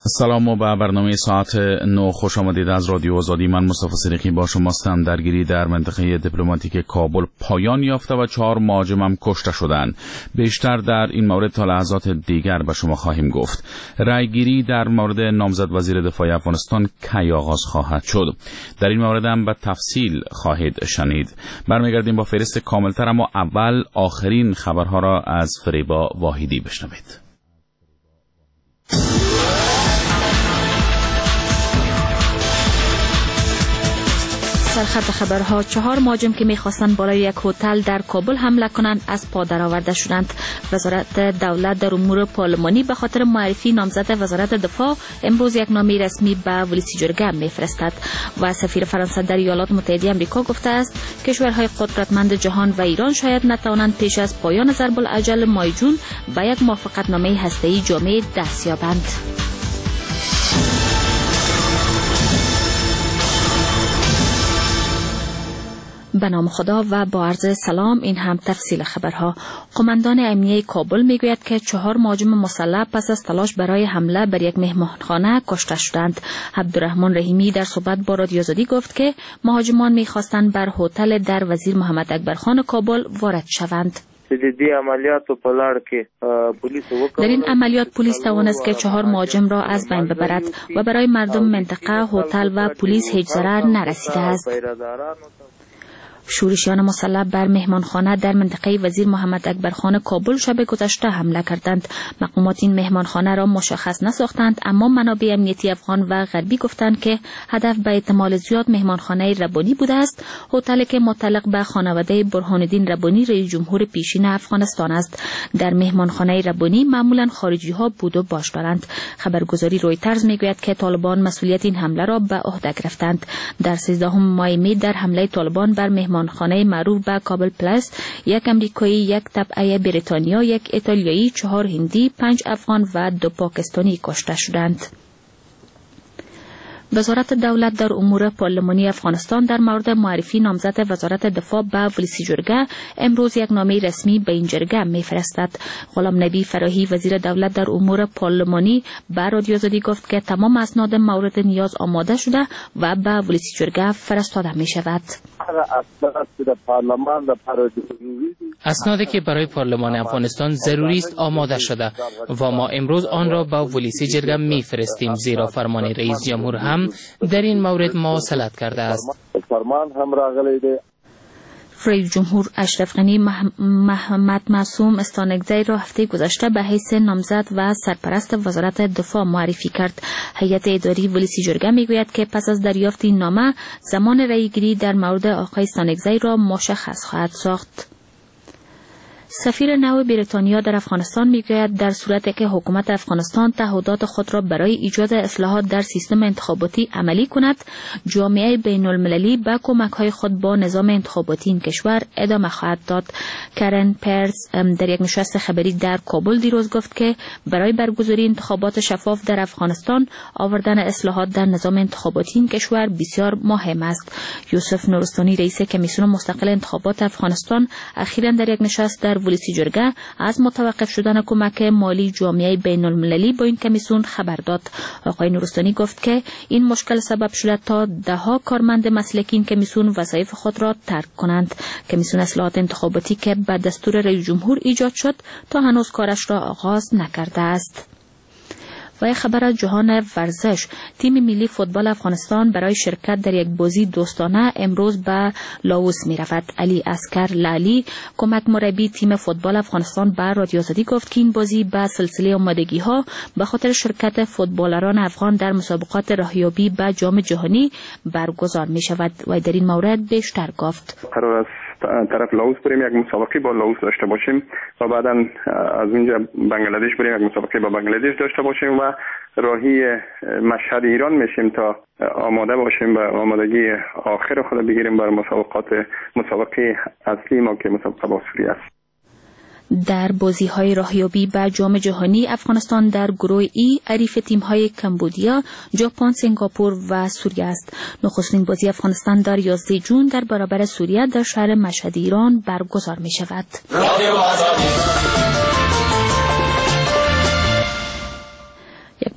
سلام و به برنامه ساعت 9 خوش آمدید از رادیو آزادی. من مصطفی صدیقی با شماستم. درگیری در منطقه دیپلماتیک کابل پایان یافته و 4 مهاجم هم کشته شدند. بیشتر در این مورد تا لحظات دیگر به شما خواهیم گفت. رأیگیری در مورد نامزد وزیر دفاع افغانستان کی آغاز خواهد شد؟ در این مورد هم به تفصیل خواهید شنید. برمیگردیم با فهرست کاملتر، اما اول آخرین خبرها را از فریبا واحدی بشنوید. سرخط خبرها: 4 مهاجم که می‌خواستند بالای یک هتل در کابل حمله کنند از پا درآورده شدند. وزارت دولت در امور پارلمانی به خاطر معرفی نامزد وزارت دفاع امروز یک نامه رسمی به ولسی جرگه می‌فرستد و سفیر فرانسه در ایالات متحده آمریکا گفته است کشورهای قدرتمند جهان و ایران شاید نتوانند پیش از پایان ضرب الاجل ماه جون به یک موافقتنامه هسته‌ای جامع دست یابند. به نام خدا و با عرض سلام. این هم تفصیل خبرها. قماندان امنیه کابل میگوید که 4 مهاجم مسلح پس از تلاش برای حمله بر یک مهمانخانه کشته شدند. عبدالرحمن رحیمی در صحبت با رادیو آزادی گفت که مهاجمان میخواستند بر هتل در وزیر محمد اکبر خان کابل وارد شوند. در این عملیات پلیس توانست که 4 مهاجم را از بین ببرد و برای مردم منطقه، هتل و پلیس هیچ ضرر نرسیده است. شورشیان مسلح بر مهمانخانه در منطقه وزیر محمد اکبر خان کابل شب گذشته حمله کردند. مقامات این مهمانخانه را مشخص نساختند، اما منابع امنیتی افغان و غربی گفتند که هدف به احتمال زیاد مهمانخانه ربانی بوده است، هتلی که متعلق به خانواده برهان الدین ربانی رئیس جمهور پیشین افغانستان است. در مهمانخانه ربانی معمولا خارجی ها بود و باش دارند. خبرگزاری رویترز میگوید که طالبان مسئولیت این حمله را به عهده گرفتند. در 13 ماه می در حمله طالبان بر مهمانخانه معروف به کابل پلاس 1 امریکایی، 1 تبعه بریتانیا، 1 ایتالیایی، 4 هندی، 5 افغان و 2 پاکستانی کشته شدند. وزارت دولت در امور پارلمانی افغانستان در مورد معرفی نامزد وزارت دفاع به ولسی جرگه امروز یک نامه رسمی به این جرگه می‌فرستد. غلام نبی فراهی وزیر دولت در امور پارلمانی به رادیو آزادی گفت که تمام اسناد مورد نیاز آماده شده و به ولسی جرگه فرستاده می‌شود. اسنادی که برای پارلمان افغانستان ضروری است آماده شده و ما امروز آن را به ولسی جرگه می‌فرستیم، زیرا فرمان رئیس جمهور هم در این مورد مواصلت کرده است. رئیس جمهور اشرف غنی محمد معصوم استانکزی را هفته گذشته به حیث نامزد و سرپرست وزارت دفاع معرفی کرد. هیئت اداری ولسی جرگه میگوید که پس از دریافت این نامه زمان رأیگیری در مورد آقای استانکزی را مشخص خواهد ساخت. سفیر نو بریتانیا در افغانستان میگوید در صورتی که حکومت افغانستان تعهدات خود را برای ایجاد اصلاحات در سیستم انتخاباتی عملی کند، جامعه بین المللی به کمک‌های خود با نظام انتخاباتی این کشور ادامه خواهد داد. کرن پرس در یک نشست خبری در کابل دیروز گفت که برای برگزاری انتخابات شفاف در افغانستان آوردن اصلاحات در نظام انتخاباتی این کشور بسیار مهم است. یوسف نورستانی رئیس کمیسیون مستقل انتخابات افغانستان اخیراً در یک نشست در ولسی جرگه از متوقف شدن کمک مالی جامعه بین المللی با این کمیسیون خبر داد. آقای نورستانی گفت که این مشکل سبب شده تا 10 کارمند مسلکی این کمیسیون وظایف خود را ترک کنند. کمیسیون اصلاحات انتخاباتی که به دستور رئیس جمهور ایجاد شد تا هنوز کارش را آغاز نکرده است. و خبر از جهان ورزش: تیم ملی فوتبال افغانستان برای شرکت در یک بازی دوستانه امروز به لاوس می رود. علی عسکر لالی کمک مربی تیم فوتبال افغانستان به رادیو آزادی گفت که این بازی به سلسله آمادگی ها به خاطر شرکت فوتبالران افغان در مسابقات راهیابی به جام جهانی برگزار می شود و در این مورد بیشتر گفت. طرف لاوس بریم یک مسابقه با لاوس داشته باشیم و بعدا از اونجا بنگلادش بریم یک مسابقه با بنگلادش داشته باشیم و راهی مشهد ایران میشیم تا آماده باشیم و آمادگی آخر خود بگیریم برای مسابقه اصلی ما که مسابقه با سوریه است. در بازی‌های راهیابی به جام جهانی افغانستان در گروه ای حریف تیم‌های کمبودیا، ژاپن، سنگاپور و سوریه است. نخستین بازی افغانستان در 11 جون در برابر سوریه در شهر مشهد ایران برگزار می‌شود. یک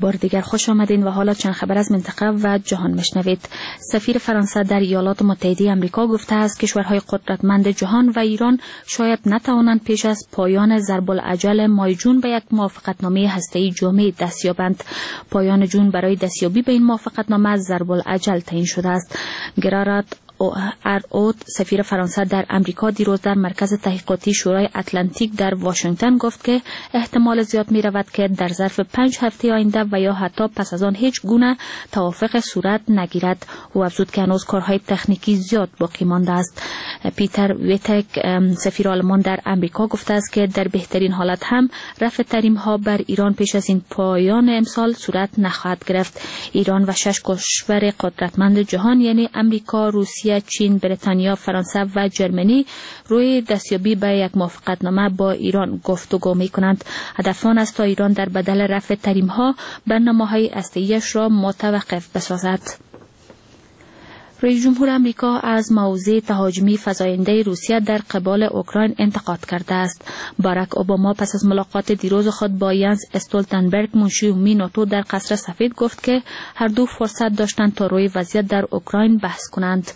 بار دیگر خوش آمدین و حالا چند خبر از منطقه و جهان میشنوید. سفیر فرانسه در ایالات متحده آمریکا گفته است کشورهای قدرتمند جهان و ایران شاید نتوانند پیش از پایان ضرب العجل ماه جون به یک موافقتنامه هسته‌ای جامع دست یابند. پایان جون برای دستیابی به این موافقتنامه ضرب العجل تعیین شده است. گرارد ارعود سفیر فرانسه در امریکا دیروز در مرکز تحقیقاتی شورای اتلانتیک در واشنگتن گفت که احتمال زیاد می رود که در ظرف 5 هفته آینده و یا حتی پس از آن هیچ گونه توافق صورت نگیرد. او افزود که هنوز کارهای تکنیکی زیاد باقی مانده است. پیتر ویتک سفیر آلمان در امریکا گفته است که در بهترین حالت هم رفع تحریم ها بر ایران پیش از این پایان امسال صورت نخواهد گرفت. ایران و 6 کشور قدرتمند جهان یعنی امریکا، روسیه، چین، بریتانیا، فرانسه و جرمنی روی دستیابی به یک موافقتنامه با ایران گفتگو می‌کنند. هدف آن است تا ایران در بدل رفع تحریم‌ها برنامه‌های هسته‌ای‌اش را متوقف بسازد. رئیس جمهور آمریکا از موضع تهاجمی فزاینده روسیه در قبال اوکراین انتقاد کرده است. باراک اوباما پس از ملاقات دیروز خود با ینس استولتنبرگ منشی عمومی ناتو در قصر سفید گفت که هر دو فرصت داشتند تا روی وضعیت در اوکراین بحث کنند.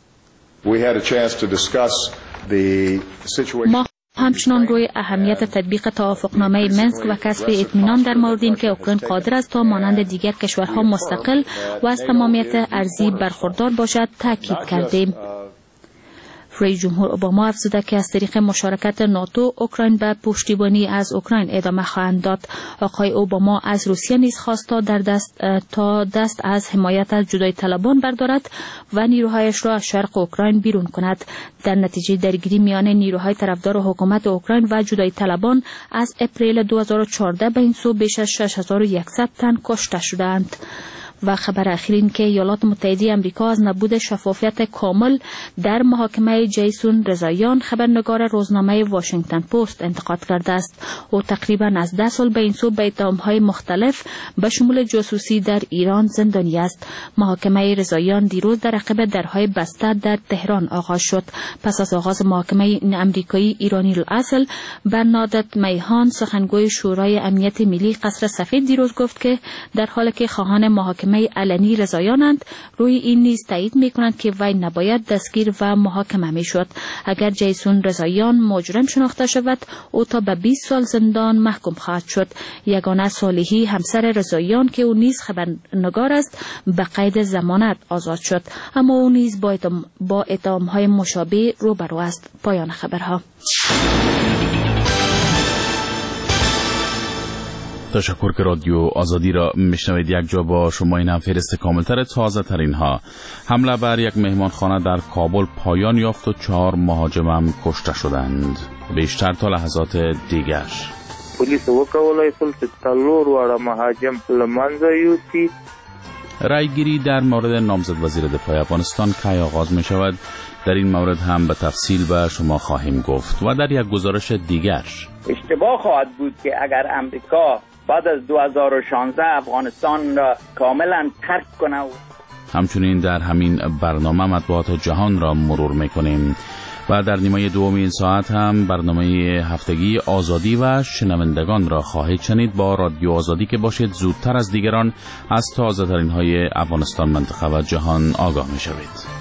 ما همچنان روی اهمیت تطبیق توافقنامه منسک و کسب اطمینان در مورد اینکه اوکراین قادر است تا مانند دیگر کشورها مستقل و از تمامیت ارضی برخوردار باشد تاکید کردیم. رئیس جمهور اوباما افزوده که از طریق مشارکت ناتو اوکراین به پشتیبانی از اوکراین ادامه خواهند داد. آقای اوباما از روسیه نیز خواست تا دست از حمایت از جدایی طلبان بردارد و نیروهایش را از شرق اوکراین بیرون کند. در نتیجه درگیری میان نیروهای طرفدار حکومت اوکراین و جدایی طلبان از اپریل 2014 به این سو بیش از 6100 تن کشته شدند. و خبر اخیر این که ایالات متحده آمریکا از نبود شفافیت کامل در محاکمه جیسون رضاییان خبرنگار روزنامه واشنگتن پست انتقاد کرده است. او تقریبا از 10 سال به این سو به اتهام‌های مختلف به شمول جاسوسی در ایران زندانی است. محاکمه رضاییان دیروز در عقب درهای بسته در تهران آغاز شد. پس از آغاز محاکمه این امریکایی ایرانی الاصل برنادت میهان سخنگوی شورای امنیت ملی قصر سفید دیروز گفت که در حالی که خواهان محاکمه علنی رضاییانند روی این نیز تایید می‌کنند که وی نباید دستگیر و محاکمه می‌شد. اگر جیسون رضاییان مجرم شناخته شود او تا به 20 سال زندان محکوم خواهد شد. یگانه صالحی همسر رضاییان که او نیز خبرنگار است به قید ضمانت آزاد شد، اما او نیز با اتهام‌های مشابه روبرو است. پایان خبرها. تشکر که رادیو آزادی را میشنوید. یک جا با شما این هم فهرست کاملتر تازه ترین ها. حمله بر یک مهمانخانه در کابل پایان یافت و 4 مهاجم هم کشته شدند. بیشتر تا لحظات دیگر. پولیس وکولای شول چې 4 واړه مهاجم له منځه یوسي. رایگیری در مورد نامزد وزیر دفاع افغانستان کی آغاز می شود؟ در این مورد هم به تفصیل به شما خواهیم گفت. و در یک گزارش دیگر اشتباه خواهد بود که اگر امریکا بعد از 2016 افغانستان را کاملا ترک کنه. همچنین در همین برنامه مطبوعات جهان را مرور میکنیم و در نیمه دوم این ساعت هم برنامه هفتگی آزادی و شنوندگان را خواهید شنید. با رادیو آزادی که باشید زودتر از دیگران از تازه ترین های افغانستان، منطقه و جهان آگاه می شوید.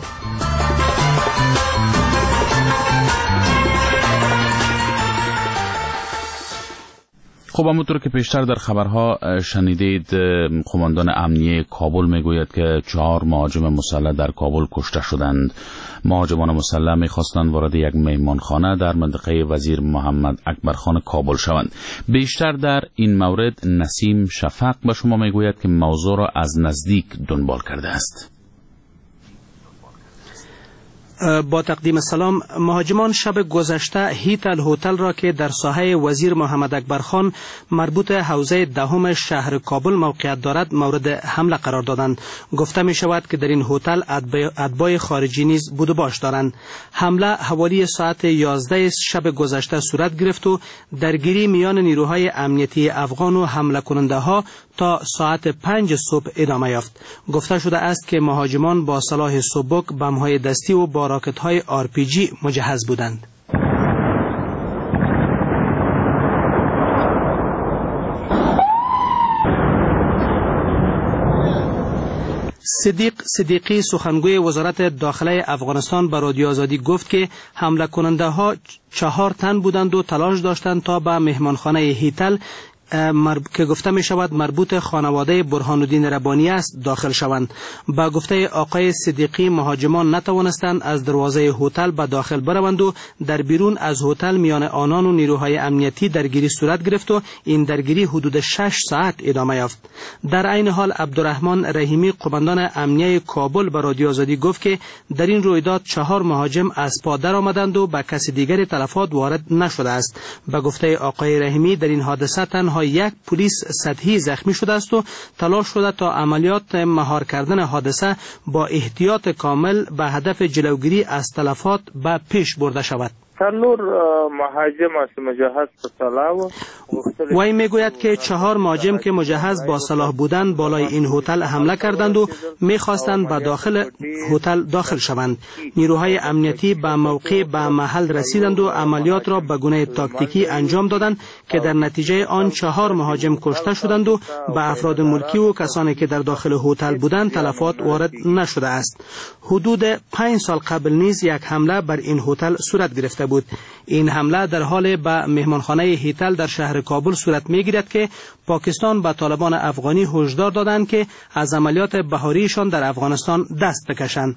خب همونطور که پیشتر در خبرها شنیدید، قماندان امنیه کابل میگوید که 4 مهاجم مسلح در کابل کشته شدند. مهاجمان مسلح میخواستند وارد یک مهمانخانه در منطقه وزیر محمد اکبرخان کابل شوند. بیشتر در این مورد نسیم شفق به شما میگوید که موضوع را از نزدیک دنبال کرده است. با تقدیم سلام، مهاجمان شب گذشته هیتل هتل را که در ساحه وزیر محمد اکبرخان مربوط حوزه دهم شهر کابل موقعیت دارد مورد حمله قرار دادند. گفته می شود که در این هتل اتباع خارجی نیز بود و باش دارند. حمله حوالی ساعت 11 شب گذشته صورت گرفت و درگیری میان نیروهای امنیتی افغان و حمله کننده ها تا ساعت 5 صبح ادامه یافت. گفته شده است که مهاجمان با سلاح سبک، بم‌های دستی و با راکت‌های RPG مجهز بودند. صدیق صدیقی سخنگوی وزارت داخله افغانستان به رادیو آزادی گفت که حمله کننده ها 4 تن بودند و تلاش داشتند تا به مهمانخانه هیتل که گفته می شود مربوط خانواده برهان الدین ربانی است داخل شوند. با گفته آقای صدیقی مهاجمان نتوانستند از دروازه هتل به داخل بروند و در بیرون از هتل میان آنان و نیروهای امنیتی درگیری صورت گرفت و این درگیری حدود 6 ساعت ادامه یافت. در عین حال عبدالرحمن رحیمی قماندان امنیه کابل به رادیو آزادی گفت که در این رویداد 4 مهاجم از پا در آمدند و به کسی دیگر تلفات وارد نشده است. به گفته آقای رحیمی در این حادثه تنها یک پلیس سطحی زخمی شده است و تلاش شده تا عملیات مهار کردن حادثه با احتیاط کامل به هدف جلوگیری از تلفات به پیش برده شود. تلور مهاجم است مجهز به سلاح وی میگوید که 4 مهاجم که مجهز با سلاح بودند بالای این هتل حمله کردند و میخواستند به داخل هتل داخل شوند. نیروهای امنیتی به موقع به محل رسیدند و عملیات را به گونه تاکتیکی انجام دادند که در نتیجه آن 4 مهاجم کشته شدند و به افراد ملکی و کسانی که در داخل هتل بودند تلفات وارد نشده است. حدود 5 سال قبل نیز یک حمله بر این هتل صورت گرفته بود. این حمله در حال به مهمانخانه هیتل در شهر کابل صورت می‌گیرد که پاکستان به طالبان افغانی هشدار دادند که از عملیات بهاریشان در افغانستان دست بکشند.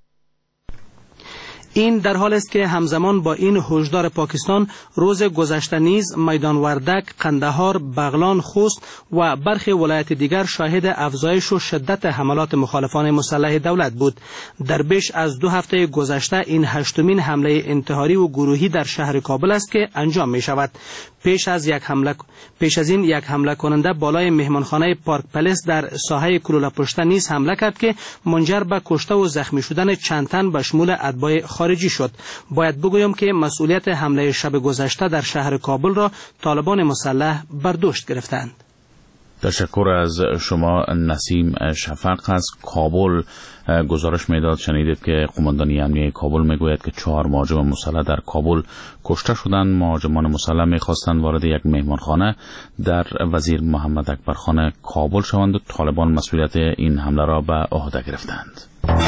این در حال است که همزمان با این هشدار پاکستان روز گذشته نیز میدان وردک، قندهار، بغلان، خوست و برخی ولایت دیگر شاهد افزایش و شدت حملات مخالفان مسلح دولت بود. در بیش از 2 هفته گذشته این 8مین حمله انتحاری و گروهی در شهر کابل است که انجام می شود. پیش از این یک حمله کننده بالای مهمانخانه پارک پلس در ساحه کلوله پشته نیز حمله کرد که منجر به کشته و زخمی شدن چند تن به شمول اتباع خارجی شد. باید بگویم که مسئولیت حمله شب گذشته در شهر کابل را طالبان مسلح بر دوش گرفتند. تشکر از شما نسیم شفق از کابل. گزارش میداد شنیدید که قماندانی امنیه کابل میگوید که 4 مهاجم مسلح در کابل کشته شدند. مهاجمان مسلح میخواستند وارد یک مهمانخانه در وزیر محمد اکبرخان کابل شوند و طالبان مسئولیت این حمله را به عهده گرفتند.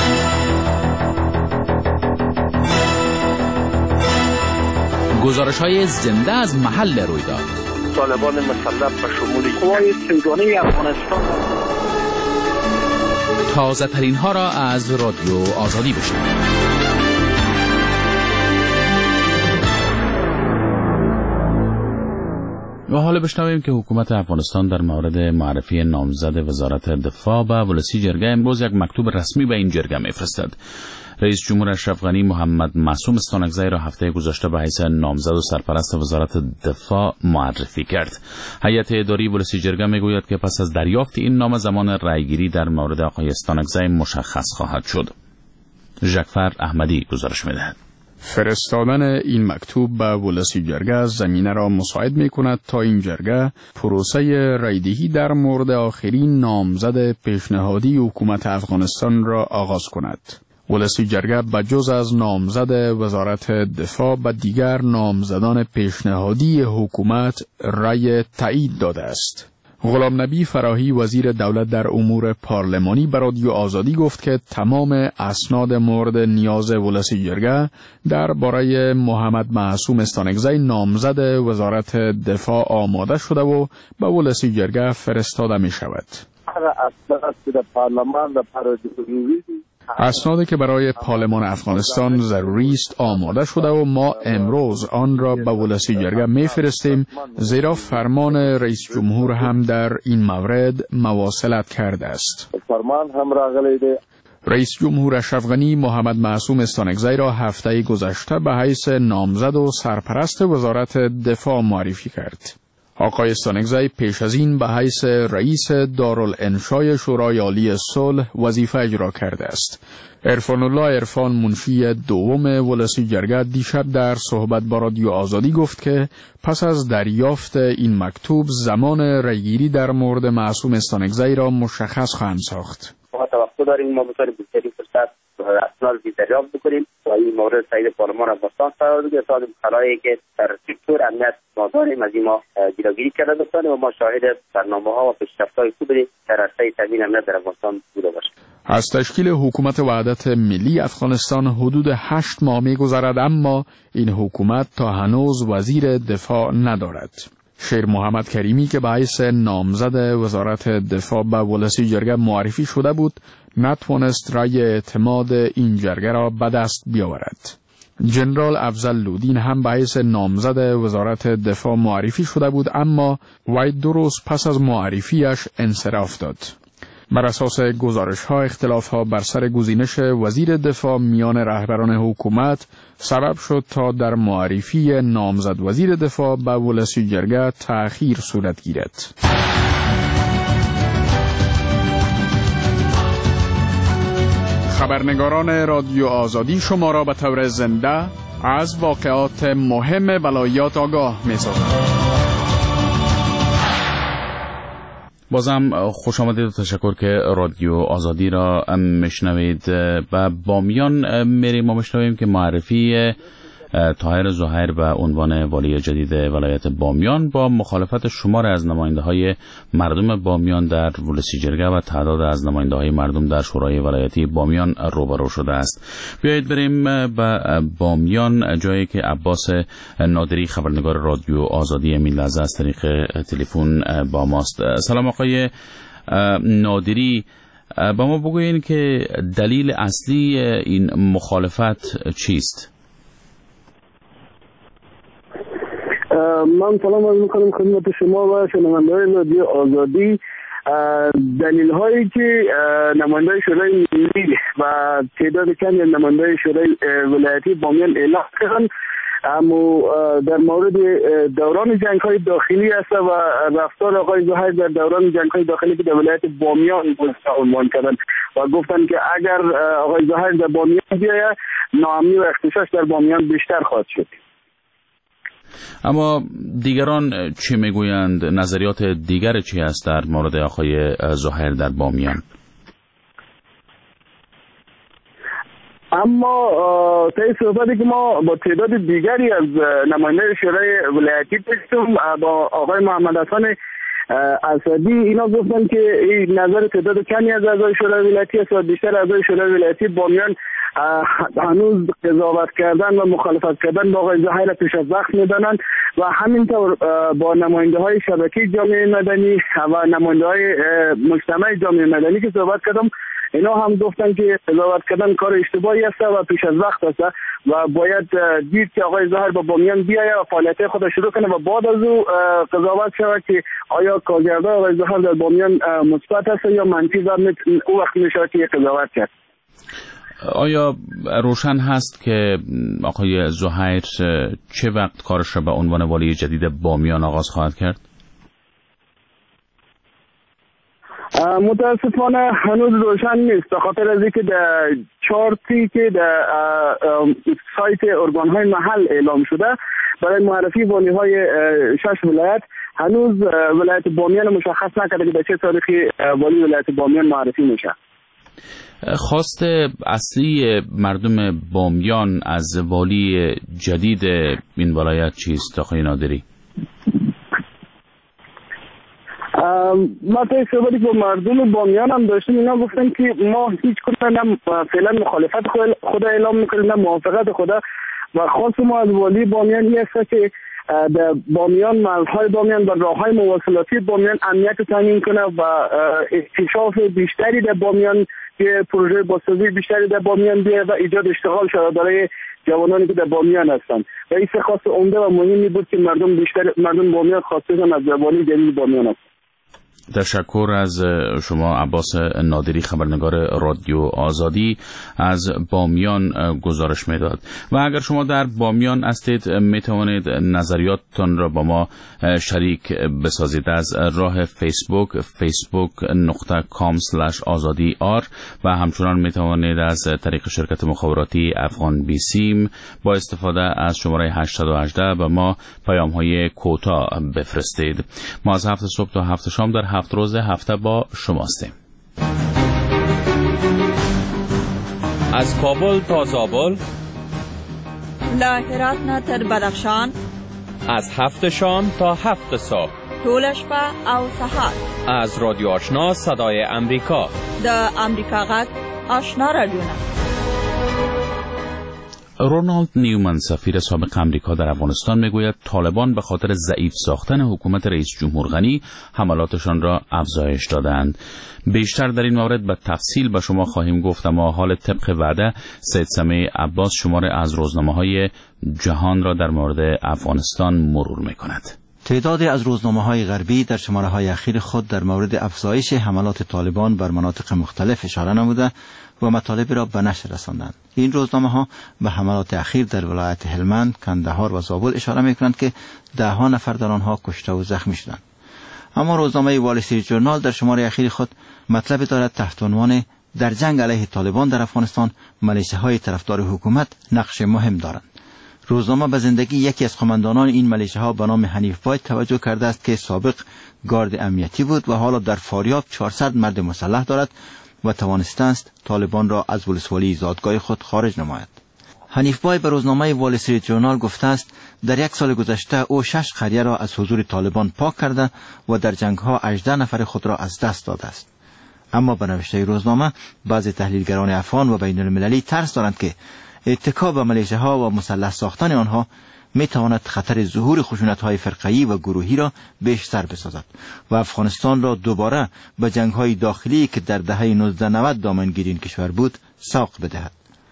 گزارش‌های زنده از محل رویداد. طالبان مسلح به شمول قوای سنگانه افغانستان. تازه ترین ها را از رادیو آزادی بشنوید. و حالا بشنویم که حکومت افغانستان در مورد معرفی نامزد وزارت دفاع به ولسی جرگه امروز یک مکتوب رسمی به این جرگه میفرستد. رئیس جمهور اشرف غنی محمد معصوم استانکزی را هفته گذشته به حیث نامزد و سرپرست وزارت دفاع معرفی کرد. هیئت اداری ولسی جرگه میگوید که پس از دریافت این نام زمان رأیگیری در مورد آقای استانکزی مشخص خواهد شد. ژکفر احمدی گزارش می‌دهد. فرستادن این مکتوب به ولسی جرگه زمینه را مساعد می کند تا این جرگه پروسه رایدهی در مورد آخرین نامزد پیشنهادی حکومت افغانستان را آغاز کند. ولسی جرگه بجز از نامزد وزارت دفاع به دیگر نامزدان پیشنهادی حکومت رأی تایید داده است. غلام نبی فراهی وزیر دولت در امور پارلمانی به رادیو آزادی گفت که تمام اسناد مورد نیاز ولسی جرگه درباره محمد معصوم استانکزی نامزد وزارت دفاع آماده شده و به ولسی جرگه فرستاده می شود. اسنادی که برای پارلمان افغانستان ضروری است آماده شده و ما امروز آن را به ولسی جرگه میفرستیم، زیرا فرمان رئیس جمهور هم در این مورد مواصلت کرده است. فرمان هم راغلی. رئیس جمهور اشرف غنی محمد معصوم استانکزی را هفته گذشته به حیث نامزد و سرپرست وزارت دفاع معرفی کرد. آقای استانکزی پیش از این به حیث رئیس دارالانشای شورای عالی صلح وظیفه اجرا کرده است. عرفان الله عرفان منشی دوم ولسی جرگه دیشب در صحبت با رادیو آزادی گفت که پس از دریافت این مکتوب زمان رأیگیری در مورد معصوم استانکزی را مشخص خواهند ساخت. ما توقع داریم ما بتوانیم بهترین فرصت اسناد دریافت بکنیم و این مورد تایید پارلمان افغانستان قرار بگیرد تا خلایی که در سکتور امنیت ما داریم از این ما جلوگیری کرده باشیم و ما شاهد برنامه‌ها و پیشرفت‌های خوبی در عرصه تامین امنیت در افغانستان بوده باشیم. از تشکیل حکومت وحدت ملی افغانستان حدود 8 ماه می‌گذرد، اما این حکومت تا هنوز وزیر دفاع ندارد. شیر محمد کریمی که به حیث نامزد وزارت دفاع به ولسی جرگه معرفی شده بود، نتوانست رای اعتماد این جرگه را به دست بیاورد. جنرال افضل لودین هم به حیث نامزد وزارت دفاع معرفی شده بود، اما وی 2 روز پس از معرفیش انصراف داد. بر اساس گزارش‌ها، اختلاف‌ها بر سر گزینش وزیر دفاع میان رهبران حکومت سبب شد تا در معرفی نامزد وزیر دفاع به ولسی جرگه تأخیر صورت گیرد. خبرنگاران رادیو آزادی شما را به طور زنده از واقعات مهم ولایات آگاه می‌سازند. بازم خوش آمدید و تشکر که رادیو آزادی را میشنوید. و بامیان میریم ما میشنویم که معرفی طاهر زهیر به عنوان والی جدید ولایت بامیان با مخالفت شمار از نماینده‌های مردم بامیان در ولسی جرگه و تعداد از نماینده‌های مردم در شورای ولایتی بامیان روبرو شده است. بیایید بریم به بامیان، جایی که عباس نادری خبرنگار رادیو آزادی این لحظه از طریق تلفن با ماست. سلام آقای نادری، با ما بگویید که دلیل اصلی این مخالفت چیست؟ من سلام عرض می‌کنم خدمت شما و شنونده‌های رادیو آزادی. دلیل هایی که نماینده‌های شورای ملی و تعداد کمی از نماینده‌های شورای ولایتی بامیان اعلام کردند، اما در مورد دوران جنگ‌های داخلی است و رفتار آقای زهیر در دوران جنگ‌های داخلی که در ولایت بامیان عنوان کردند و گفتند که اگر آقای زهیر در بامیان بیاید، ناامنی و اختشاش در بامیان بیشتر خواهد شد. اما دیگران چی میگویند؟ نظریات دیگر چی است در مورد آقای زهیر در بامیان؟ اما طی صحبتی که ما با تعداد دیگری از نماینده شورای ولایتی داشتیم با آقای محمد حسن اسدی، اینا گفتن که این نظر تعداد کمی از اعضای شورای ولایتی است و بیشتر اعضای شورای ولایتی بامیان هنوز قضاوت کردن و مخالفت کردن با آقای زهیر پیش از وقت میدانند و همینطور با نماینده های شبکه جامعه مدنی و نماینده های مجتمع جامعه مدنی که صحبت کردم، اینا هم گفتن که قضاوت کردن کار اشتباهی است و پیش از وقت است و باید دید که آقای زهیر با بامیان بیاید و فعالیت خود شروع کنه و بعد از او قضاوت شود که آیا کارکردهای آقای زهیر در بامیان مثبت است یا منفی و او وقت میشه که قضاوت کرد. آیا روشن هست که آقای زهیر چه وقت کارش را به عنوان والی جدید بامیان آغاز خواهد کرد؟ متاسفانه هنوز روشن نیست، به خاطر از اینکه در چارتی که در سایت ارگان‌های محل اعلام شده برای معرفی والی‌های 6 ولایت، هنوز ولایت بامیان مشخص نکرده که به چه تاریخی والی ولایت بامیان معرفی میشه. خواست اصلی مردم بامیان از والی جدید این ولایت چیست آقای نادری؟ ما تا صحبتی با مردم بامیان هم داشتیم، اینا گفتن که ما هیچ کدوم فعلا مخالفت خود اعلام میکنیم نه موافقت خود و خواست ما از والی بامیان این است که در بامیان، مرزهای بامیان و راههای مواصلاتی بامیان امنیت تامین کنه و اکتشاف بیشتری در بامیان که پروژه بازسازی بیشتری در بامیان بیاید و ایجاد اشتغال شود برای جوانانی که در بامیان هستند و این خواست عمده و مهمی بود که مردم بامیان خواستن از والی جدید بامیان است. تشکر از شما عباس نادری خبرنگار رادیو آزادی از بامیان گزارش میداد. و اگر شما در بامیان هستید میتوانید نظریاتتان را با ما شریک بسازید از راه فیسبوک facebook.com/azadi.r و همچنان میتوانید از طریق شرکت مخابراتی افغان بیسیم با استفاده از شماره 818 به ما پیام های کوتاه بفرستید. ما از 7 صبح تا 7 شام در 7 روز هفته با شماستیم. از کابل تا زابل، له هرات نه تر بدخشان، از 7 شام تا 7 صبح، ټول شپه او سهار از رادیو آشنا صدای امریکا د امریکا غږ آشنا رادیو. رونالد نیومن سفیر سابق امریکا در افغانستان میگوید طالبان به خاطر ضعیف ساختن حکومت رئیس جمهور غنی حملاتشان را افزایش دادند. بیشتر در این مورد به تفصیل به شما خواهیم گفت، اما حال طبق وعده سید سمیع عباس شماره از روزنامه‌های جهان را در مورد افغانستان مرور می‌کند. تعدادی از روزنامه‌های غربی در شماره‌های اخیر خود در مورد افزایش حملات طالبان بر مناطق مختلف اشاره نموده و مطالب را به نشر رساندند. این روزنامه‌ها به حملات اخیر در ولایت هلمند، کندهار و زابل اشاره می‌کنند که ده‌ها نفر در آنها کشته و زخمی شدند. اما روزنامه وال استریت ژورنال در شماره اخیر خود مطلب دارد تحت عنوان در جنگ علیه طالبان در افغانستان ملیشه‌های طرفدار حکومت نقش مهم دارند. روزنامه به زندگی یکی از قماندانان این ملیشه‌ها به نام حنیف بای توجه کرده است که سابق گارد امنیتی بود و حالا در فاریاب 400 مرد مسلح دارد و توانسته است طالبان را از ولسوالی زادگاه خود خارج نماید. حنیف بای به روزنامه وال استریت ژورنال گفته است در یک سال گذشته او 6 قریه را از حضور طالبان پاک کرده و در جنگ‌ها 18 نفر خود را از دست داده است. اما به نوشته روزنامه بعضی تحلیلگران افغان و بین‌المللی ترس دارند که اتکا به ملیشه‌ها و مسلح ساختن آنها می‌تواند خطر ظهور خشونت‌های فرقه‌ای و گروهی را بیشتر بسازد و افغانستان را دوباره به جنگ‌های داخلی که در دهه 1990 دامنگیر این کشور بود ساق بدهد.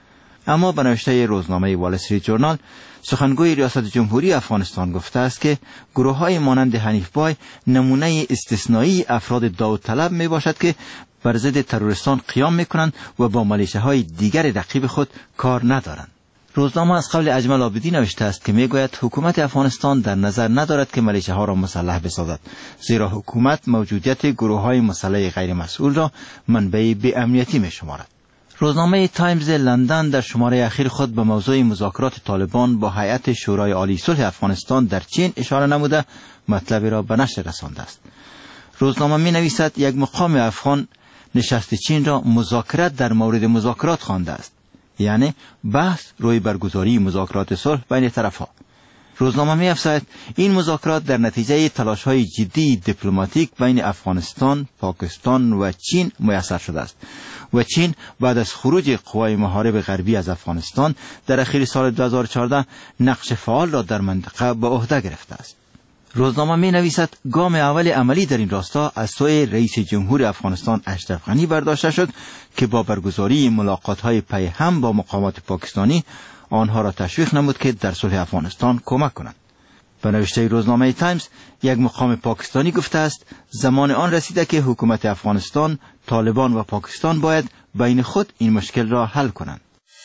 اما به نوشته روزنامه وال استریت ژورنال سخنگوی ریاست جمهوری افغانستان گفته است که گروه‌های مانند حنیف بای نمونه استثنایی افراد داوطلب میباشد که بر ضد تروریستان قیام میکنند و با ملیشه‌های دیگر رقیب خود کار ندارند. روزنامه از قول اجمل عابدی نوشته است که میگوید حکومت افغانستان در نظر ندارد که ملیشه‌ها را مسلح بسازد، زیرا حکومت موجودیت گروه‌های مسلح غیر مسئول را منبع بی‌امنیتی میشمارد. روزنامه تایمز لندن در شماره اخیر خود به موضوع مذاکرات طالبان با هیئت شورای عالی صلح افغانستان در چین اشاره نموده مطلبی را به نشر رسانده است. روزنامه می نویسد یک مقام افغان نشست چین را مذاکرات در مورد مذاکرات خوانده است، یعنی بحث روی برگزاری مذاکرات صلح بین طرفها. روزنامه می افزاید این مذاکرات در نتیجه تلاش‌های جدی دیپلماتیک بین افغانستان، پاکستان و چین میسر شده است و چین بعد از خروج قوای محارب غربی از افغانستان در اخیر سال 2014 نقش فعال را در منطقه به عهده گرفته است. روزنامه می نویسد گام اول عملی در این راستا از سوی رئیس جمهور افغانستان اشرف غنی برداشته شد که با برگزاری ملاقات‌های پی هم با مقامات پاکستانی آنها را تشویق نمود که در صلح افغانستان کمک کنند. به نوشته روزنامه تایمز یک مقام پاکستانی گفته است زمان آن رسیده که حکومت افغانستان، طالبان و پاکستان باید بین خود این مشکل را حل کنند.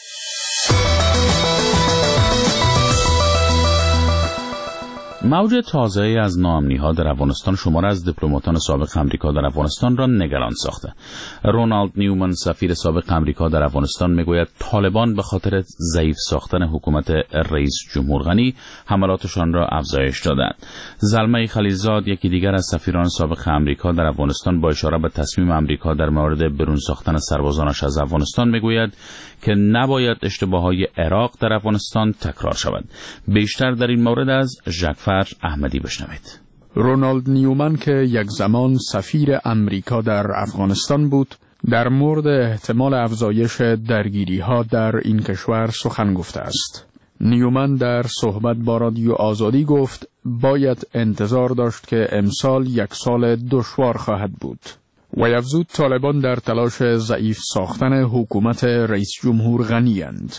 موج تازه از ناامنی‌ها در افغانستان شمار از دیپلماتان سابق امریکا در افغانستان را نگران ساخته. رونالد نیومن سفیر سابق امریکا در افغانستان میگوید طالبان به خاطر ضعیف ساختن حکومت رئیس جمهور غنی حملاتشان را افزایش دادند. زلمه خلیلزاد یکی دیگر از سفیران سابق امریکا در افغانستان با اشاره به تصمیم امریکا در مورد برون ساختن سربازانش از افغانستان میگوید که نباید اشتباهات عراق در افغانستان تکرار شود. بیشتر در این مورد از ژاکفر احمدی بشنوید. رونالد نیومن که یک زمان سفیر امریکا در افغانستان بود، در مورد احتمال افزایش درگیری‌ها در این کشور سخن گفته است. نیومن در صحبت با رادیو آزادی گفت باید انتظار داشت که امسال یک سال دشوار خواهد بود. و افزود طالبان در تلاش ضعیف ساختن حکومت رئیس جمهور غنی اند.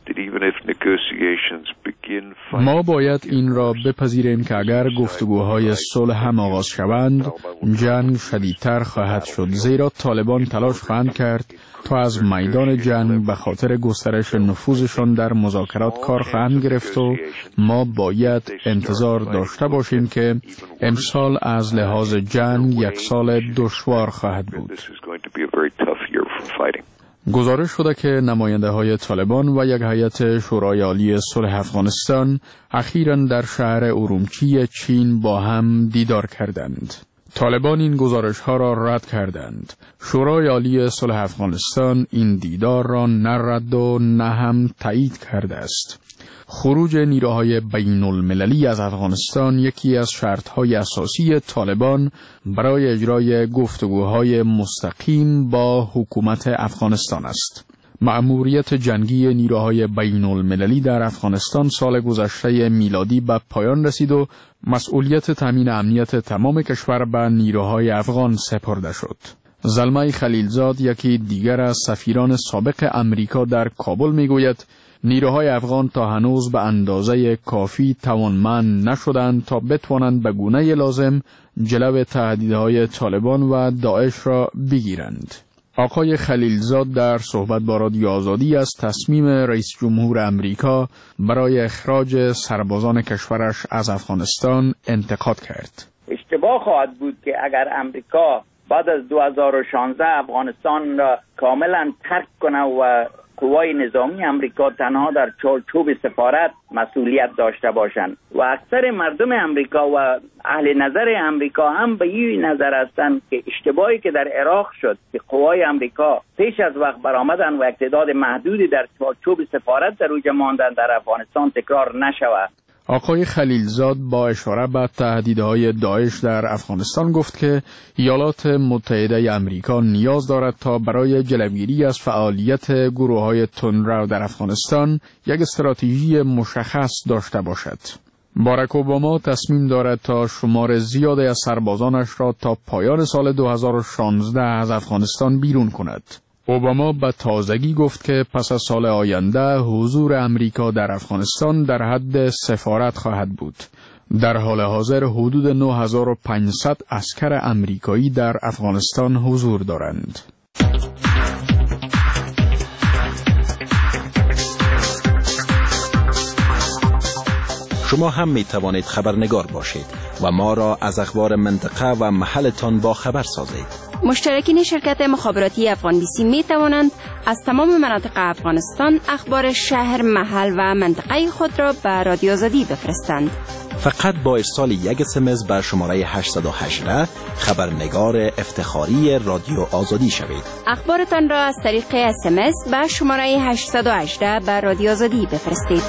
ما باید این را بپذیریم که اگر گفتگوهای صلح هم آغاز شوند، جنگ شدیدتر خواهد شد، زیرا طالبان تلاش خواهند کرد تا از میدان جنگ به خاطر گسترش نفوذشان در مذاکرات کار خواهند گرفت و ما باید انتظار داشته باشیم که امسال از لحاظ جنگ یک سال دشوار خواهد بود. گزارش شده که نماینده های طالبان و یک هیئت شورای عالی صلح افغانستان اخیراً در شهر اورومچی چین با هم دیدار کردند. طالبان این گزارش ها را رد کردند. شورای عالی صلح افغانستان این دیدار را نه رد و نه هم تایید کرده است. خروج نیروهای بین المللی از افغانستان یکی از شرطهای اساسی طالبان برای اجرای گفتگوهای مستقیم با حکومت افغانستان است. مأموریت جنگی نیروهای بین المللی در افغانستان سال گذشته میلادی به پایان رسید و مسئولیت تامین امنیت تمام کشور به نیروهای افغان سپرده شد. زلمه خلیلزاد، یکی دیگر از سفیران سابق امریکا در کابل، میگوید نیروهای افغان تا هنوز به اندازه کافی توانمند نشدند تا بتوانند به گونه لازم جلو تهدیدهای طالبان و داعش را بگیرند. آقای خلیلزاد در صحبت با رادیو آزادی از تصمیم رئیس جمهور امریکا برای اخراج سربازان کشورش از افغانستان انتقاد کرد. اشتباه خواهد بود که اگر امریکا بعد از 2016 افغانستان را کاملا ترک کنه و قوای نظامی امریکا تنها در چارچوب سفارت مسئولیت داشته باشند و اکثر مردم امریکا و اهل نظر امریکا هم به این نظر هستند که اشتباهی که در عراق شد که قوای امریکا پیش از وقت برآمدند و تعداد محدودی در چارچوب سفارت در اوج ماندن در افغانستان تکرار نشود. آقای خلیلزاد با اشاره به تهدیدهای داعش در افغانستان گفت که ایالات متحده امریکا نیاز دارد تا برای جلوگیری از فعالیت گروه‌های تندرو در افغانستان یک استراتژی مشخص داشته باشد. باراک اوباما تصمیم دارد تا شمار زیادی از سربازانش را تا پایان سال 2016 از افغانستان بیرون کند. اوباما به تازگی گفت که پس از سال آینده حضور امریکا در افغانستان در حد سفارت خواهد بود. در حال حاضر حدود 9500 عسکر امریکایی در افغانستان حضور دارند. شما هم می توانید خبرنگار باشید و ما را از اخبار منطقه و محلتان با خبر سازید. مشترکین شرکت مخابراتی افغان بیسی می توانند از تمام مناطق افغانستان اخبار شهر، محل و منطقه خود را به رادیو آزادی بفرستند. فقط با ارسال یک SMS به شماره 818 خبرنگار افتخاری رادیو آزادی شوید. اخبارتان را از طریق SMS به شماره 818 به رادیو آزادی بفرستید.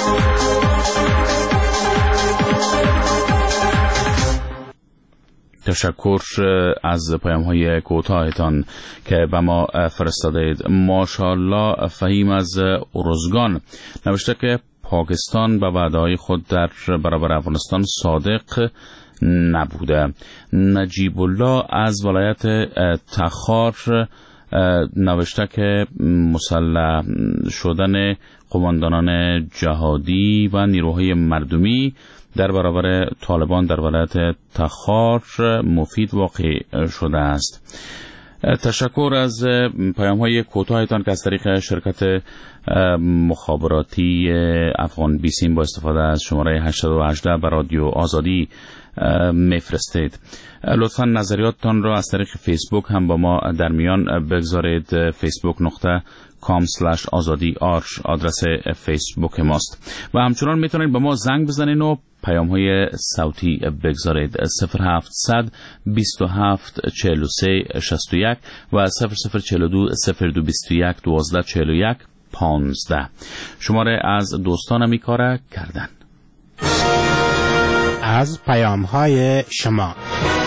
تشکر از پیام‌های کوتاهتان که به ما فرستادید. ماشاءالله فهیم از ارزگان نوشته که پاکستان به وعده‌های خود در برابر افغانستان صادق نبوده. نجیب الله از ولایت تخار نوشته که مسلح شدن قماندانان جهادی و نیروهای مردمی در برابر طالبان در ولایت تخار مفید واقع شده است. تشکر از پیام‌های کوتاهتان که از طریق شرکت مخابراتی افغان بیسیم با استفاده از شماره 818 بر رادیو آزادی میفرستید. لطفاً نظریاتتان را از طریق فیسبوک هم با ما در میان بگذارید. facebook.com/azadi آدرس فیسبوک ماست و همچنان میتونید با ما زنگ بزنید و پیام‌های صوتی بگذارید. 0700 27 43 61 و 0042 0221 12 41 15. شماره از دوستانم این کار کردن. از پیام‌های شما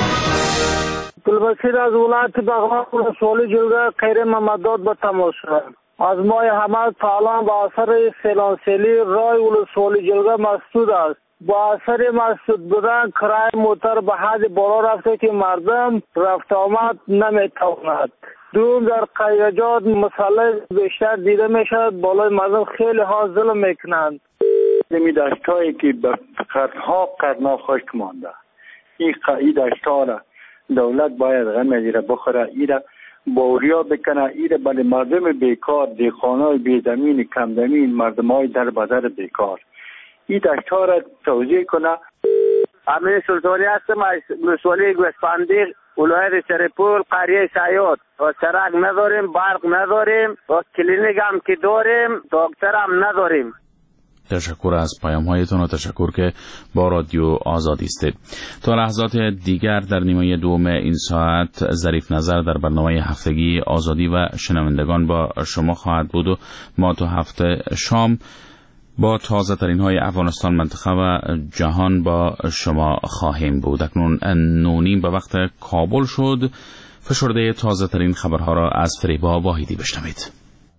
گلبشیر از ولایت بغلان ولسوالی جلگه خیر محمدداد به تماس شد. از ماه حمد فعلا با اثر فیلانسیلی رای ولسوالی جلگه مسدود است. با اثر مسدود بودن کرایه موتر به حد بالا رفته که مردم رفت آمد نمیتواند. دوم در قیاجات مسئله بیشتر دیده میشد، بالای مردم خیلی ها ظلم میکنند. این دشتایی که به قرنها خشک مانده، این دشتا را دولت باید غم را بخوره، ایره باوریا بکنه، ایره بله مردم بیکار، دیخانای بیزمین، کمزمین، مردمای در بازار بیکار این دشتا را توزیع کنه. امیر سلطانی هستم از ولسوالی گوسفندی ولایت سرپور قریه سیاد. و سرک نداریم، برق نداریم و کلینیک هم که داریم دکتر هم نداریم. تشکر از پیام‌هایتون و تشکر که با رادیو آزادی استید. تا لحظات دیگر در نیمه دوم این ساعت ظریف نظر در برنامه هفتگی آزادی و شنوندگان با شما خواهد بود و ما تا هفته شام با تازه ترین های افغانستان، منطقه و جهان با شما خواهیم بود. اکنون 9:30 به وقت کابل شد. فشرده تازه ترین خبرها را از فریبا واحدی بشنوید.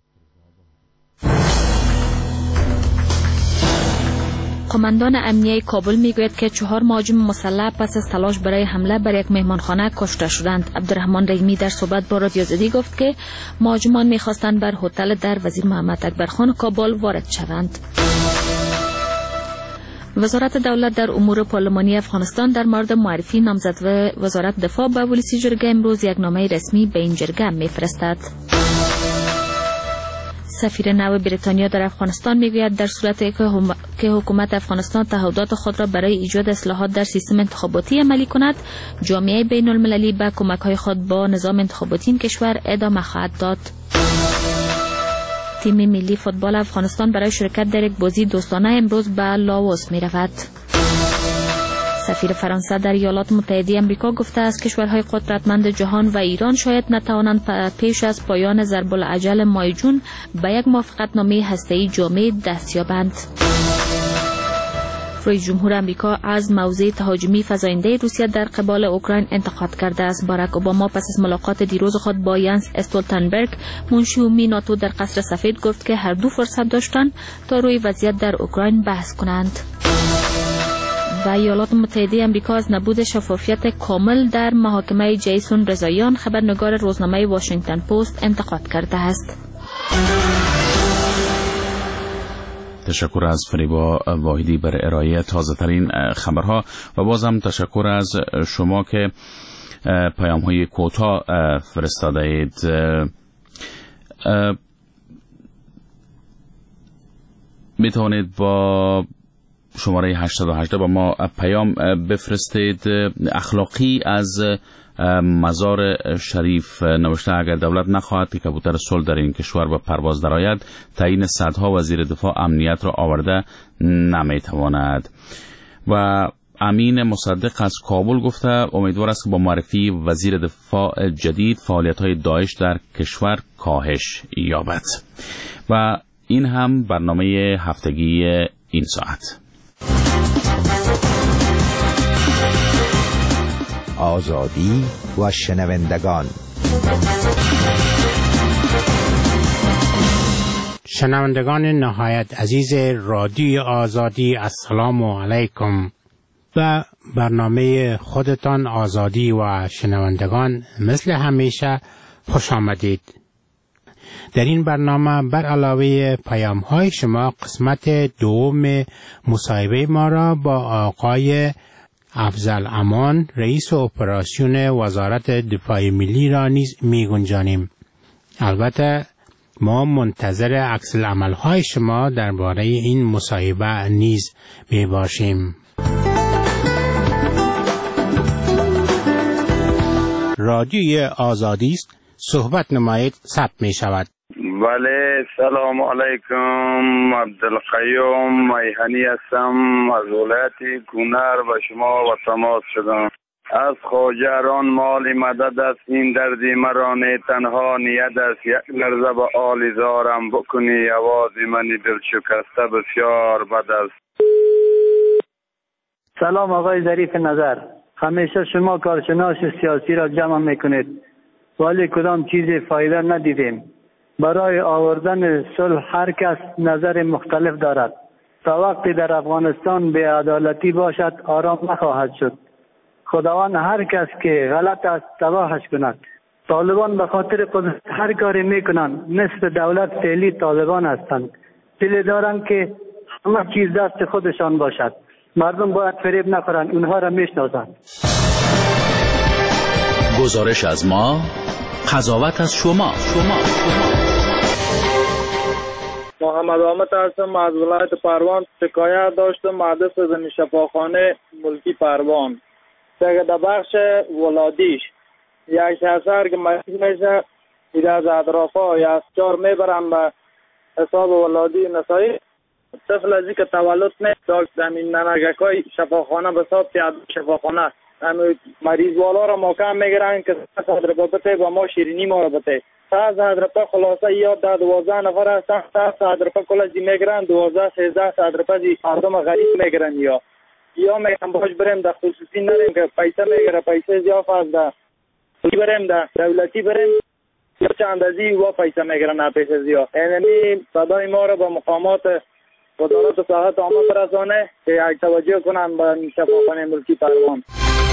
قماندان امنیه کابل میگوید که 4 مهاجم مسلح پس از تلاش برای حمله بر یک مهمانخانه کشته شدند. عبدالرحمن رحیمی در صحبت با رادیو آزادی گفت که مهاجمان میخواستند بر هتل در وزیر محمد اکبرخان کابل وارد شوند. وزارت دولت در امور پارلمانی افغانستان در مورد معرفی نامزد وزارت دفاع به ولسی جرگه امروز یک نامه رسمی به این جرگه میفرستد. سفیر نو بریتانیا در افغانستان میگوید در صورتی که حکومت افغانستان تعهدات خود را برای ایجاد اصلاحات در سیستم انتخاباتی عملی کند، جامعه بین المللی به کمک‌های خود با نظام انتخاباتی این کشور ادامه خواهد داد. تیم ملی فوتبال افغانستان برای شرکت در یک بازی دوستانه امروز به لاوس می رود. سفیر فرانسه در ایالات متحده آمریکا گفته است کشورهای قدرتمند جهان و ایران شاید نتوانند پیش از پایان ضرب الاجل ماه جون به یک موافقتنامه هسته‌ای جامع دست یابند. رئیس جمهور آمریکا از موضع تهاجمی فزاینده روسیه در قبال اوکراین انتقاد کرده است. باراک اوباما پس از ملاقات دیروز خود با یانس استولتنبرگ، منشی عمومی ناتو در قصر سفید، گفت که هر دو فرصت داشتند تا روی وضعیت در اوکراین بحث کنند. و ایالات متحده آمریکا از نبود شفافیت کامل در محاکمه جیسون رضاییان، خبرنگار روزنامه واشنگتن پست، انتقاد کرده است. تشکر از فریبا واحدی برای ارائه تازه ترین خبرها و بازم تشکر از شما که پیام های کوتاه فرستاده اید. می توانید با شماره 818 با ما پیام بفرستید. اخلاقی از مزار شریف نوشته اگر دولت نخواهد که کبوتر صلح در این کشور به پرواز درآید، تعیین صدها وزیر دفاع امنیت را آورده نمیتواند. و امین مصدق از کابل گفته امیدوار است که با معرفی وزیر دفاع جدید فعالیت‌های داعش در کشور کاهش یابد. و این هم برنامه هفتگی این ساعت. آزادی و شنوندگان. شنوندگان نهایت عزیز رادیو آزادی، السلام علیکم. و برنامه خودتان آزادی و شنوندگان مثل همیشه خوش آمدید. در این برنامه بر علاوه پیام های شما قسمت دوم مصاحبه ما را با آقای افضل امان، رئیس اپراسیون وزارت دفاع ملی را نیز می گنجانیم. البته ما منتظر عکس العمل های شما درباره این مصاحبه نیز می باشیم. رادیوی آزادی است، صحبت نمایید، ثبت می شود. بله، سلام علیکم. عبدالقیوم میهنی هستم از ولایت گونر و شما و تماس شدم. از خواجران مال مدد است، این دردی مرا نه تنها نیت است، یک لرزه به آل زارم بکنی، آواز منی دل شکسته بسیار بد است. سلام آقای ظریف نظر، همیشه شما کارشناس سیاسی را جمع میکنید ولی کدام چیز فایده ندیدیم. برای آوردن صلح هر کس نظر مختلف دارد. تا وقتی در افغانستان بی‌عدالتی باشد آرام نخواهد شد. خداوند هر کس که غلط است تباهش کند. طالبان به خاطر قدرت هر کاری میکنند، نصف دولت فعلی طالبان هستند. دل دارند که همه چیز دست خودشان باشد. مردم باید فریب نخورند، اونها را میشناسند. گزارش از ما، قضاوت از شما. محمد آمد هستم از ولایت پروان. شکایت داشتم حادث زمین شفاخانه ملکی پروان در بخش ولادیش. یک شخص که مریض میشه ایده از اطرافا یا از چار میبرن به حساب ولادی نسایی. طفل ازی که تولد داشت زمین ننگکای شفاخانه به حساب شفاخانه مریض والا را محکم میگیرن که صدر بابته و ما شیرینی ما را بته. روپه خلاصه یا در 12 نفر هستن 100 روپه کل میگیرن 12 13 روپه مردم غریب میگیرن یا میگن باش بریم در خصوصی نریم که پیسه میگیره پیسه زیاد از در بریم در دولتی بریم یا چند ازی و پیسه میگیرن نه پیسه زیاد. یعنی صدای ما رو به مقامات وزارت صحت عامه برسانه که یک توجه کنن به شفاخانه ملکی پروان.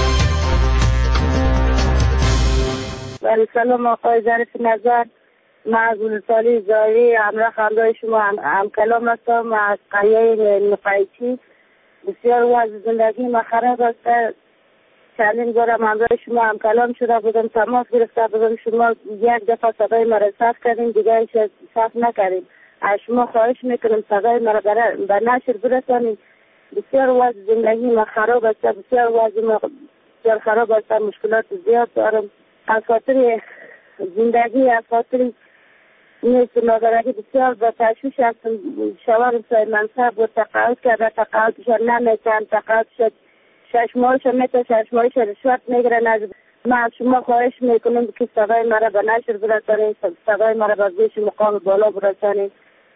ولی سلام آقای ظریف نظر، من از ولسوالی زاری همراه شما هم کلام هستم از قریه نقایچی. بسیار وضع زندگی ما خراب است. چندین بارم همراه شما هم کلام شده بودم، تماس گرفته بودم، شما یک دفعه صدای مرا صرف کردیم دیگه هیچ صرف نکردیم. از شما خواهش میکنم صدای مرا به نشر برسانید. بسیار وضع زندگی ما خراب است، بسیار وضع ما بسیار خراب است، مشکلات زیاد دارم. از خاطر زندگی از خاطر نیست نادرگی بسیار به تشویش هستم. شوهرم صاحب منصب و تقاعد کرده، تقاعدش نمیتن، تقاعدش 6 ماهش میتن، 6 ماهش رشوت میگیرن. از من از شما خواهش میکنم که صدای مرا به نشر برسانید، صدای مرا به بیش مقام بالا برسانید.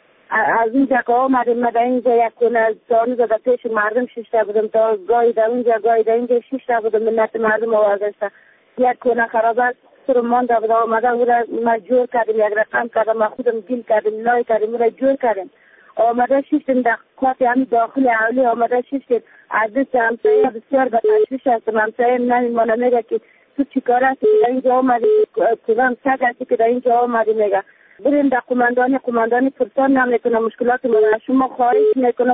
از اینجا که آمدیم من در اینجا یک کنه دانو زده پیش مردم ششته بودم تا گاهی در اونجا گاهی در اینجا ششته بودم منت مردم آوردشته. یک کنه خراب است سر مانده بود آمده او را ما جور کردیم، یک رقم کردم، ما خودم گیل کردیم، لای کردیم، او را جور کردیم. آمده ششتیم در قاطی همین داخل اولی آمده ششتیم. از دست همسایه بسیار به تشویش هستم. همسایه نمیمانه میگه که تو چی کار هستی که در اینجا آمدی، کدام سگ هستی که در اینجا آمدی. میگه بریم در قماندانی پرسان نمیکنم مشکلات من. شما خواهش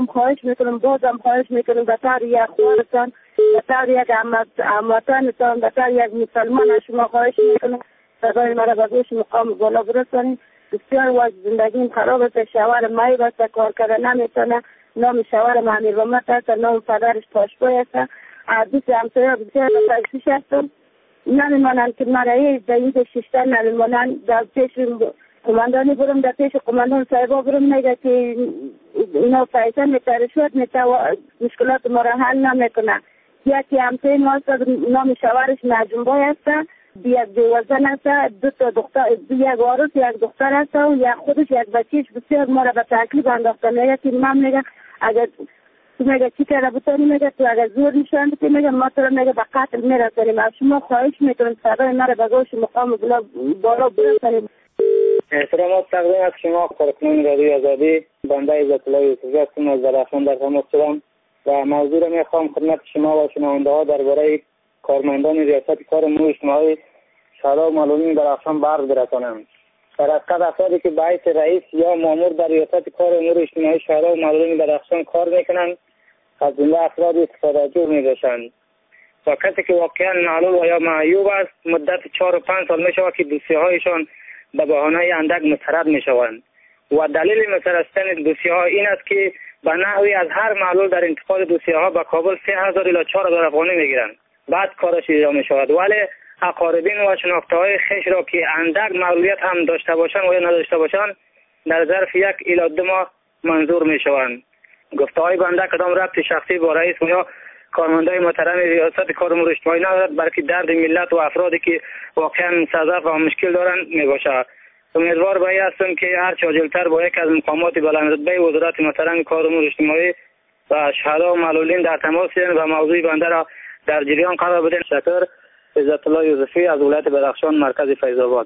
میکنم بازم خواهش میکنم به طور یک خوارتان، به طور یک هموطنتان، به طور یک مسلمان شما خواهش میکنم صدای مرا به گوش مقام بالا برسانید. بسیار وضع زندگیم خراب است. شوهر مایی است، کار کردن نمیتونه. نام شوهرم امیر محمد است، نام پدرش تاشبای است. عزیز همسایه بسیار به تشویش هستم. نمیمانند که مرایی در اینجا ششتن نمیمانند. در پیش قماندانی برم، در پیش قماندان صاحبا برم میگه که اینا پیسه میته، رشوت میته و مشکلات ما را حل نمیکنه. یکی همسایه ما است، نام شوهرش نجمبای است، یک دیوزن است، دو تا دختر، یک وارث یک دختر است و یک خودش یک بچهش. بسیار ما را به تکلیف انداخته. میگه که من میگه اگر تو میگه چی کرده بودی، میگه تو اگر زور نشان بدی میگه ما تو را میگه به قتل میرسانیم. از شما خواهش میکنم صدای ما را به گوش مقام بالا برسانیم. احترامات تقدیم از شما کارکنان رادیوی آزادی. بنده عزت الله یوسفی هستم از درخشان در تماس شدم و موضوع را میخوام خدمت شما و شنونده ها درباره کارمندان ریاست کار امور اجتماعی شهردار معلولین درخشان برق برسانم. در حقیقت افرادی که به حیث رئیس یا مامور در ریاست کار امور اجتماعی شهردار معلولین درخشان کار میکنند از جمله افراد استفاده‌جو میباشند و کسی که واقعا معلول و یا معیوب است مدت 4 و 5 سال میشود که دوسیه‌هایشان به بهانه اندک مسترد میشوند و دلیل مستردستن دوسیه‌ها این است که به نحوی از هر معلول در انتقال دوسیه‌ها به کابل 3000 الی 4000 افغانی میگیرند. بعد کارش اجرا میشود ولی اقاربین و شناخته‌های خویش را که اندک معلولیت هم داشته باشند و یا نداشته باشند در ظرف 1 الی 2 ماه منظور میشوند. گفته‌های بنده کدام ربط شخصی با رئیس و یا کارمندای محترم ریاست کار امور اجتماعی ندارد، بلکه درد ملت و افرادی که واقعا مستضعف و مشکل دارند میباشد. امیدوار به این هستم که هر چه عاجل‌تر با یک از مقامات بلندرتبه وزارت محترم کار امور اجتماعی و شهداء و معلولین در تماس و موضوع بنده را در جریان قرار بدین. شکر. عزت الله یوسفی از ولایت بدخشان مرکز فیض آباد.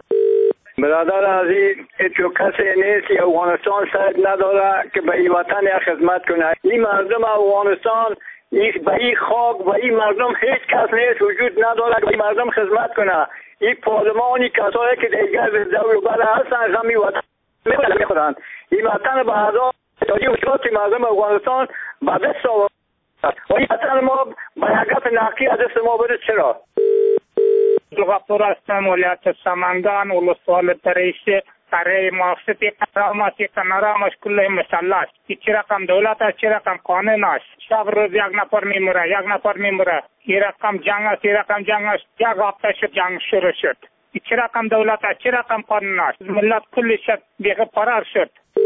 برادر عزیز تو کسی نیست افغانستان سعی نداره که به این وطن خدمت کنه. این مردم افغانستان به این خاک و این مردم هیچ کس نیست وجود نداره که این مردم خدمت کنه. این پارلمانی کسایی که دیگر دولت بله هستن غمی وطن میخورند. این وطن به اعضا تاجی مشکلات مردم افغانستان به دست آورد و این وطن ما به یک گپ نقی از دست ما بره. چرا؟ غفور هستم، ولایت سمنگان، ولسوال تریشه، قریه موافقتی قراماتی کنارامش کله مسئله است. چه رقم دولت است، چه رقم قانون است. شب روز یک نفر میموره. این رقم جنگ است، این رقم جنگ است. یک هفته شد جنگ شروع شد. چه رقم دولت است، چه رقم قانون است. ملت کلی شد دیگه فرار شد.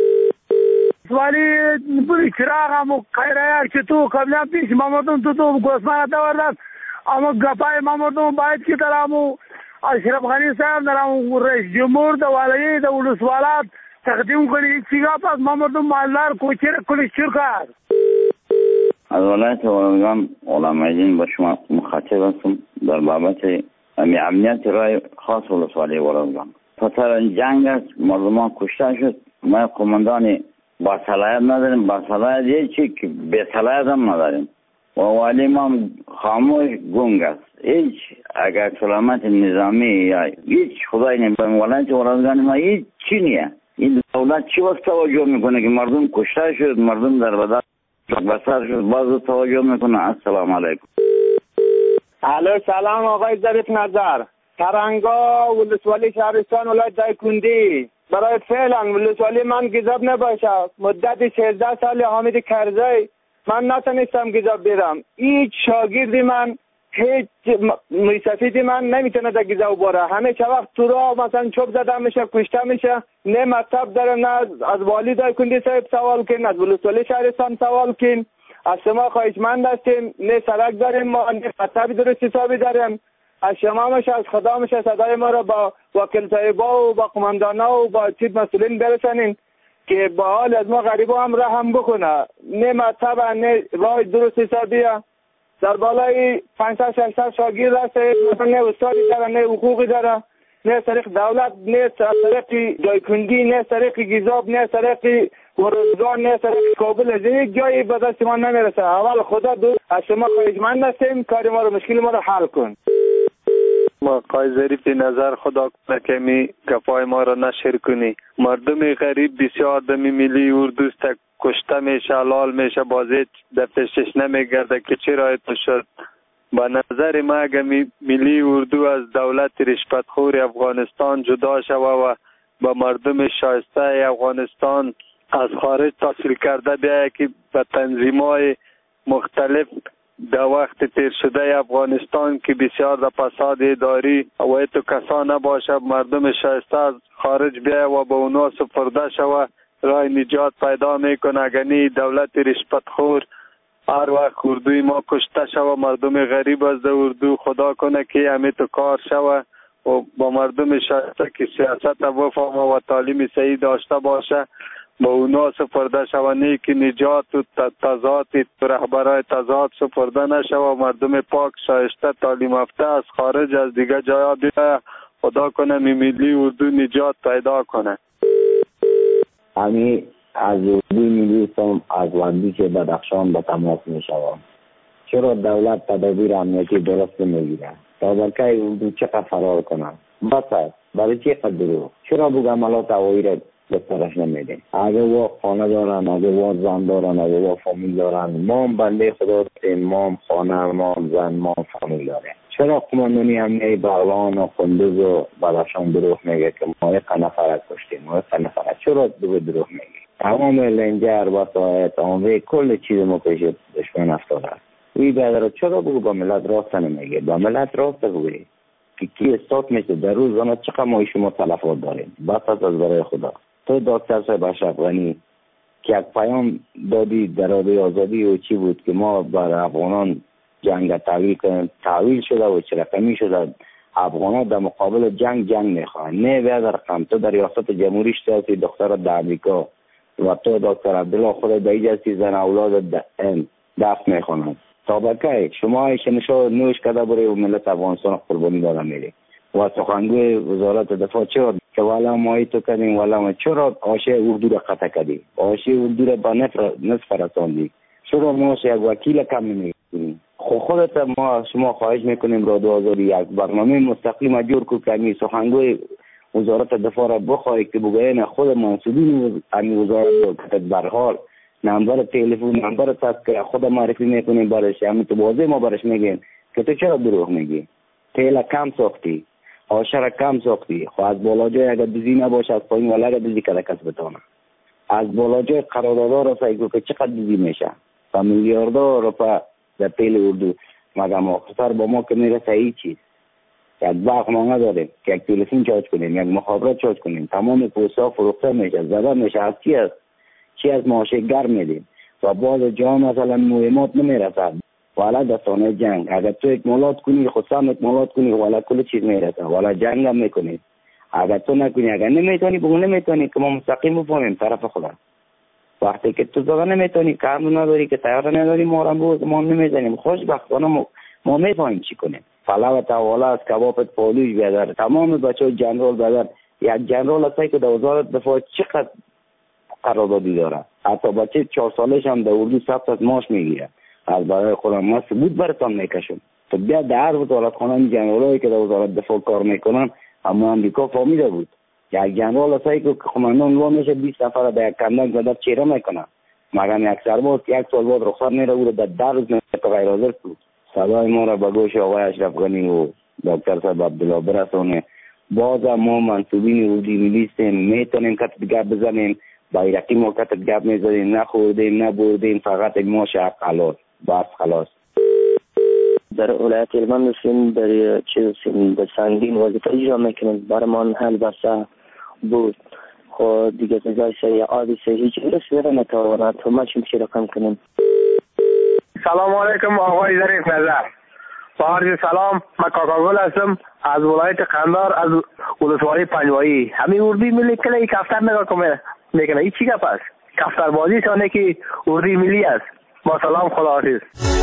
ولی بودی چراغ همو خیره که تو قبلا پیش مامردم تو گوسمانه دوردن اما گپای مامردم باید که در همو اشرف غنی صاحب در رئیس جمهور د ولایت د ولسوالات تقدیم کنید. چیگا پس ما مردم مالدار کوچه را کلش چور کرد. از ولایت ولایگان علمایدین با شما مخاطب هستم در بابت امنیت رای خاص ولسوالی ولایگان. پسر جنگ است، مردمان کشته شد. ما قماندان با صلاحیت نداریم، با صلاحیت یه چی که به صلاحیت هم نداریم و والی ما خاموش گنگ است. هیچ اگر سلامت نظامی یا هیچ خدای نمیدونم ولایت ولایگان ما هیچ چی نیه. این دولت چی واسه توجه میکنه که مردم کشته شد، مردم در بدر بسر شد، باز توجه میکنه. السلام علیکم. الو سلام آقای ظریف نظر، ترنگا ولسوالی شهرستان ولایت دایکندی. برای فعلا ولسوالی من گزاب نباشه. مدت 16 سال حامد کرزی من نتونستم گزاب بیرم. هیچ شاگردی من، هیچ میسفیدی من نمیتونه در گزاب باره. همیشه وقت تو راه مثلا چوب زده میشه، کشته میشه. نه مطب داره، نه از والی دایکندی صاحب سوال کن، از ولسوالی شهرستان سوال کن. از شما خواهشمند هستیم، نه سرک داریم ما، نه مطب درست حسابی داریم. از شما میشه، از خدا میشه صدای ما را با وکیل صاحبا و با قماندانا و با چیز مسئولین برسانین که با حال از ما غریبا هم رحم بکنه. نه مطب، نه راه درست حسابیه. در بالای 500-600 شاگرد هست، مثلا نه استادی داره، نه حقوقی داره، نه طریق دولت، نه طریق دایکندی، نه طریق گزاب، نه طریق ورزگان، نه طریق کابل. از یک جایی به دست ما نمیرسه. اول خدا دو از شما خواهشمند هستیم کار ما رو، مشکل ما رو حل کن. ما آقای ظریف نظر خدا کنه که می گپای ما را نشر کنی. مردم غریب بسیار دمی ملی اردوست کشته میشه، حلال میشه، بازی در پیشش نمیگرده که چرا ایتو شد. با نظر ما اگه ملی اردو از دولت رشوتخور افغانستان جدا شوه و با مردم شایسته افغانستان از خارج تحصیل کرده بیایه که به تنظیمای مختلف در وقت تیر شده افغانستان که بسیار در فساد اداری و ایتو کسا نباشه، مردم شایسته از خارج بیایه و به اونا سپرده شوه، راه نجات پیدا میکنه. اگنی دولت رشوتخور هر وقت اردوی ما کشته شوه، مردم غریب از اردو خدا کنه که همه تو کار شوه و با مردم شایسته که سیاست وفهم و تعلیم صحیح داشته باشه با اونا سپرده شوه، نه که نجات و تضاد رهبرای تضاد سپرده نشوه. مردم پاک شایسته تعلیم یافته از خارج از دیگه جایا بیایه، خدا کنه ملی اردو نجات پیدا کنه. همی از اردوی ملی سم از وندی که بدخشان به تماس می شوم. چرا دولت تدابیر امنیتی درست میگیره؟ طبقه اردو چقدر فرار کنه؟ بس است. برای چی قدرو؟ چرا بگه عملات هوایی را بسترش نمیده؟ اگه وا خانه دارن، اگه وا زن دارن، اگه وا فامیل دارن، ما هم بنده خدا هستیم، ما هم خانه، ما هم زن، ما هم فامیل داریم. چرا قماندانی امنیتی بغلان و قندوز و بدخشان دروغ میگه که ما یک نفر کشتیم، ما یک نفر؟ چرا دروغ میگه؟ تمام لنجر وسایت آموزه کل چیز ما پیش دشمن افتاده است. وی بدر چرا بگو با ملت راست نمیگه؟ با ملت راست بگوی که کی استاد میشه در روز زمان چقدر ما شما تلفات داریم. بس از برای خدا تو دکتر صاحب اشرف غنی که یک پیام دادی در رادیو آزادی و چی بود که ما بر افغانان جنگ تحویل کنیم، تحویل شده و چه رقمی شده. افغانان در مقابل جنگ میخوان. نه بیاد رقم تو در ریاست جمهوری شدی دختر در امریکا و تو دکتر عبدالله خود دایی هستی زن اولاد دست میخوانند. طبقه شما ایشنشو نوش کده بره و ملت افغانستان قربانی داده میری و سخنگوی وزارت دفاع چرا که والا ما ایتو کردیم، والا ما چرا آشه اردو را قطع کردی، آشه اردو را با نصف رساندی، چرا ما یک وکیل کم نمیگیریم؟ خودت ما شما خواهش میکنیم رادیو آزادی یک برنامه مستقیم جور کو که سخنگوی وزارت دفاع را بخواهی که بگوین خود منصوبین امی وزارت رو برحال نمبر تلفن، نمبر تذکره خود معرفی میکنیم برش، همین تو بازه ما برش میگیم که تو چرا دروغ میگی؟ تیل کم ساختی، آشر کم ساختی، خب از بالا جای اگر دوزی نباشه از پایین والا اگر دوزی کده کس بتانه. از بالا جای قراردادا را سایگو که چقدر دوزی میشه و میلیاردها روپا در تیل اردو مگم آخر با ما که میرسه هیچ چیز. یک باغ ما نداریم که یک تلفن چارج کنیم، یک مخابرات چارج کنیم، تمام پوستا فروخته میشه، زده میشه. از چی از معاشه گرم میدیم و باز جا مثلا مهمات نمیرسد. والا دستانه جنگ. اگر تو اکمالات کنی خود سام اکمالات کنی والا کل چیز میرسه، والا جنگ هم میکنی. اگر تو نکنی، اگر نمیتونی بگو نمیتونی که ما مستقیم بفهمیم طرف خدا. وقتی که تو زبان نمیتونی، کار نداری، که تیار نداری، ما را بگو ما نمیزنیم. خوشبختانه ما میفهمیم چی کنیم. فلا و تعالی از کبابت پالوش بیادر، تمام بچه جنرال بیادر. یک جنرال هستی که در وزارت دفاع چقدر قراردادی داره، حتی بچه 4 سالش هم در اردو ثبت از معاش میگیره. از برای خودم ما ثبوت براتون میکشم. تو بیا در هر وزارت خانه جنرالایی که در وزارت دفاع کار میکنن، اما امریکا فهمیده بود یک جنرال هستی که قماندان وا میشه 20 نفر به یک کندن زده چیره میکنه، مگر یک سرباز 1 سال بعد رخصت میره او در 10 روز غیر حاضر بود. صدای ما را به گوش آقای اشرف غنی و دکتر صاحب عبدالله برسونه. باز ما منصوبین اردوی ملی هستیم، میتونیم کتب گپ بزنیم، بایرقی ما کتب گپ میزنیم، نخوردیم نبردیم، فقط ما شب خلاص بس خلاص. در ولایت هلمند هستیم، در به سنگین وظیفه اجرا میکنیم، برای من حل بسته بود. خب دیگه جای سری عادی هیچ رسیده نتواند تو ما چی رقم کنیم. سلام علیکم آقای ظریف نظر. با عرض سلام، من کاکاگل هستم از ولایت قندهار، از ولسوالی پنجوایی. همین اردوی ملی کلی کفتر نگاه میکنه. این چی گپ است؟ کفتر بازی شانه که اردوی ملی است. با سلام، خدا حافظ.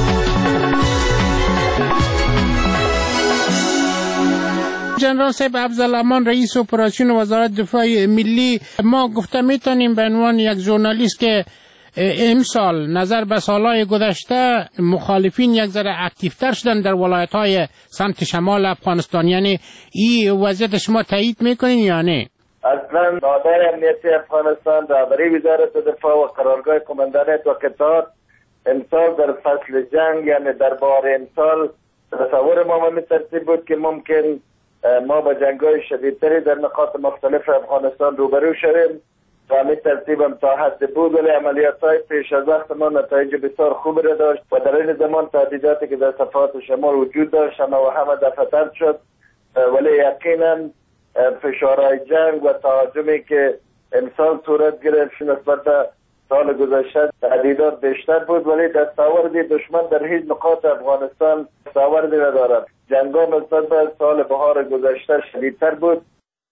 جنرال صاحب افضلامان رئیس اپراسیون وزارت دفاع ملی، ما گفته میتونیم به عنوان یک ژورنالیست که امسال نظر به سالهای گذشته مخالفین یک ذره اکتیفتر شدن در ولایت‌های سمت شمال افغانستان، یعنی این وضعیت شما تایید میکنین یا نه؟ اصلا نادر امنیتی افغانستان رهبری وزارت دفاع و قرارگاه کماندانیت و قطار امسال در فصل جنگ، یعنی در بهار امسال، تصور ما به ترتیب بود که ممکن ما با جنگ‌های شدیدتری در نقاط مختلف افغانستان روبرو شویم و همین ترتیب هم تا حد بود، ولی عملیات‌های پیش از وقت ما نتایج بسیار خوب را داشت و در این زمان تهدیداتی که در صفحات شمال وجود داشت همه دفع‌تر شد، ولی یقینا فشارهای جنگ و تهاجمی که امسال صورت گرفت نسبت به سال گذشته تهدیدات بیشتر بود، ولی دستاورد دشمن در هیچ نقاط افغانستان دستاوردی ندارد. جنگ‌ها نسبت به سال بهار گذشته شدیدتر بود.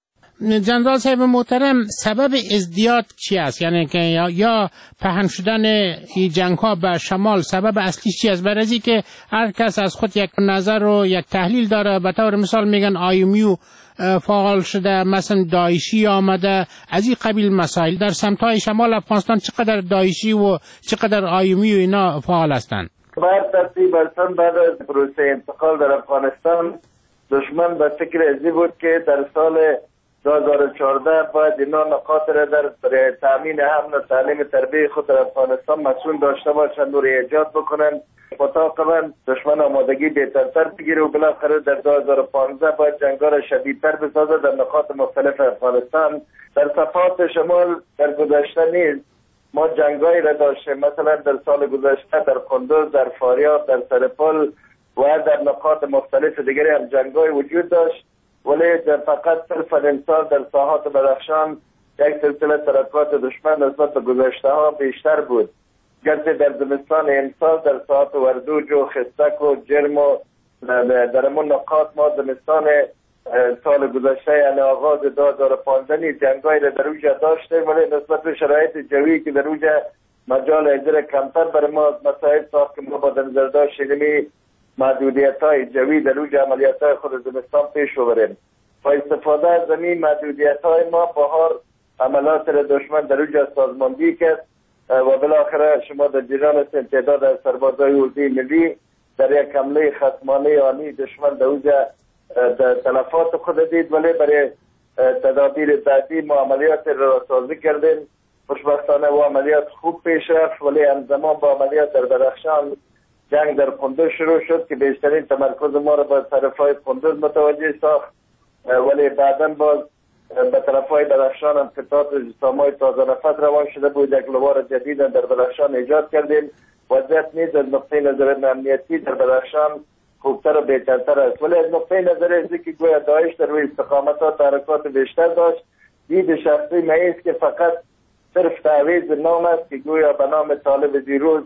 جنرال صاحب محترم، سبب ازدیاد چی است؟ یعنی که یا پهن شدن این جنگ‌ها به شمال سبب اصلی چی است؟ برای که هر کس از خود یک نظر و یک تحلیل داره. به طور مثال میگن آیومیو فعال شده، مثلا داعشی آمده، از این قبیل مسائل. در سمت‌های شمال افغانستان چقدر داعشی و چقدر آیومیو اینا فعال هستند؟ بر ترتیب اصلا بعد از پروسه انتقال در افغانستان دشمن به فکر ازی بود که در سال 2014 باید اینا نقاط را در تامین امن و تعلیم تربیه خود در افغانستان مسئول داشته باشند و ایجاد بکنند. مطابقاً دشمن آمادگی بهترتر بگیره و بالاخره در 2015 باید جنگ‌ها را شدیدتر بسازه در نقاط مختلف افغانستان. در صفحات شمال در گذشته نیز ما جنگ‌هایی را داشتیم، مثلا در سال گذشته در قندوز، در فاریاب، در سرپل و در نقاط مختلف دیگری هم جنگ‌های وجود داشت، ولی فقط صرف امسال در ساحات بدخشان یک سلسله ترکات دشمن نسبت به گذشته ها بیشتر بود. گرچه در زمستان امسال در ساحات وردوج و خستک و جرم و در امون نقاط ما زمستان سال گذشته یعنی آغاز 2015 نیز جنگایی را در اوجه داشته، ولی نسبت به شرایط جویی که در اوجه مجال اجرا کمتر برای ما مسائل ساخت که ما با در نظر داشتیم محدودیت‌های جوی در اوج عملیات‌های خود زمستان پیش ببریم. با استفاده از زمین محدودیت‌های ما بهار عملیات را دشمن در اوج سازماندهی کرد و بالاخره شما در جریان هستید تعداد از سربازای اردوی ملی در یک حمله خصمانه آنی دشمن در اوج تلفات خود دید، ولی برای تدابیر بعدی ما عملیات را سازی کردیم. خوشبختانه و عملیات خوب پیش رفت، ولی همزمان با عملیات در بدخشان جنگ در قندوز شروع شد که بیشترین تمرکز ما را به طرفهای قندوز متوجه ساخت، ولی بعداً باز به طرفهای بدخشان هم قطعات جسام‌های تازه نفس روان شده بود. یک لوار جدید در بدخشان ایجاد کردیم. وضعیت نیز از نقطه نظر امنیتی در بدخشان خوبتر و بهترتر است، ولی از نقطه نظر ازی که گویا داعش در روی استقامت‌ها تحرکات بیشتر داشت، دید شخصی من است که فقط صرف تعویض نام است که گویا به نام طالب دیروز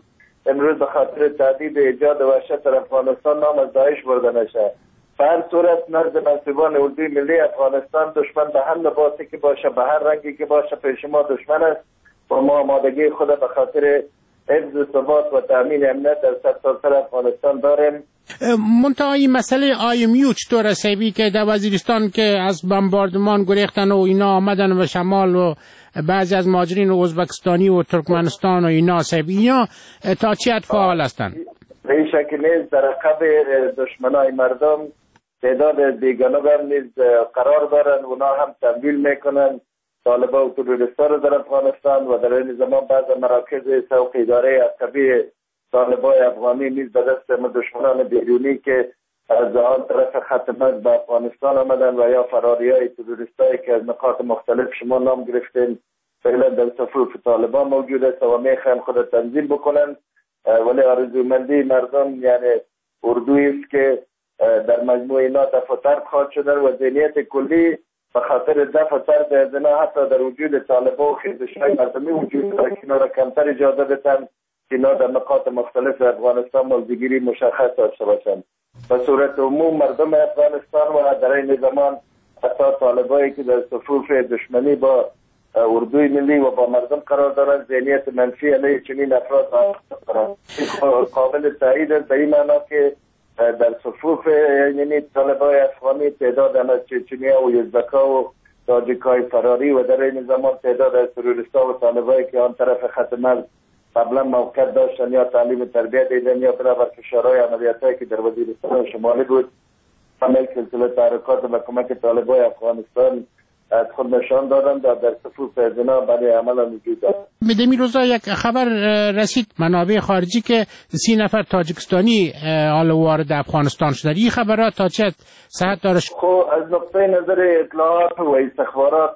امروز به خاطر تهدید ایجاد وحشت در افغانستان نام از داعش برده نشه. به هر صورت نزد منصبان اردوی ملی افغانستان دشمن به هر لباسی که باشه، به هر رنگی که باشه، پیش ما دشمن است و ما آمادگی خود به خاطر حفظ ثبات و تامین امنیت در سرتاسر افغانستان داریم. منتها این مسئله IMU چطور سیبی که در وزیرستان که از بمباردمان گریختن و اینا آمدن و شمال و بعضی از مهاجرین ازبکستانی و ترکمنستان و اینا سیبی اینا تا چی حد فعال هستند؟ به شکل نیز در عقب دشمنای مردم تعداد بیگانه هم نیز قرار دارن، اونا هم تمویل میکنن طالبا و تروریستا رو در افغانستان و در این زمان بعض مراکز سوق اداره عقبی طالبای افغانی نیز به دست دشمنان بیرونی که از آن طرف خط مرز به افغانستان آمدن و یا فراریای تروریستایی که از نقاط مختلف شما نام گرفتین فعلا در صفوف طالبان موجود است و میخوان خود تنظیم بکنن. ولی آرزومندی مردم یعنی اردویی است که در مجموع اینا دفع ترد خواهد شدن و ذهنیت کلی به خاطر دفع ترد از اینا حتی در وجود طالبان و خیزش‌های مردمی وجود دارد که اینا را کمتر اجازه بدن که اینا در نقاط مختلف افغانستان موضع‌گیری مشخص داشته باشند. به صورت عموم مردم افغانستان و در این زمان حتی طالبایی که در صفوف دشمنی با اردوی ملی و با مردم قرار دارند ذهنیت منفی علیه چنین افراد دارند. قابل تایید است به این معنا که در صفوف یعنی طالبای افغانی تعداد از چچنیا و یزدکا و تاجیکای فراری و در این زمان تعداد از تروریستا و طالبایی که آن طرف خط مرز قبلا موقعیت داشتن یا تعلیم تربیت دیدن یا برابر فشارهای عملیاتایی که در وزیرستان شمالی بود همه سلسله تحرکات و کمک طالبای افغانستان از خود نشان دادن در صفوف زنا برای عمل وجود دارد. میدمی روزا یک خبر رسید منابع خارجی که 30 نفر تاجیکستانی حال وارد افغانستان شدن. این خبرات تا چه صحت داره؟ خب از نقطه نظر اطلاعات و استخبارات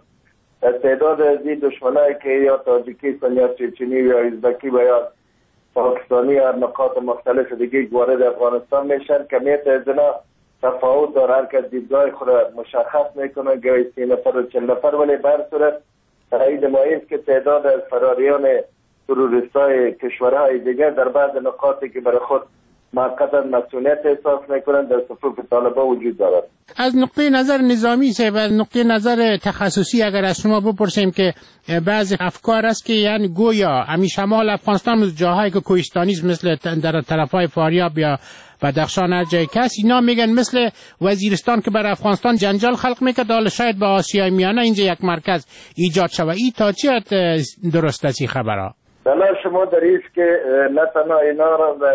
تعداد از این دشمنایی که یا تاجیکستان یا چچنی یا ازبکی و یا پاکستانی یا نقاط مختلف دیگه وارد افغانستان میشن کمیت از اینا تفاوت داره، هر کس دیدگاه خود مشخص میکنه گاهی 30 نفر و 40 نفر، ولی به هر صورت تایید مایه که تعداد از فراریان تروریستای کشورهای دیگر در بعض نقاطی که برای خود موقتا مسئولیت احساس میکنن در صفوف طالبان وجود دارد. از نقطه نظر نظامی و از نقطه نظر تخصصی اگر از شما بپرسیم که بعضی افکار است که یعنی گویا همی شمال افغانستان جاهایی که کوهستانیست مثل در طرفای فاریاب یا بدخشان هر جای کس اینا میگن مثل وزیرستان که بر افغانستان جنجال خلق میکرد حالا شاید به آسیای میانه اینجا یک مرکز ایجاد شود. این تا چه درست است این خبرها؟ بله شما دارید که نه تنها اینا را به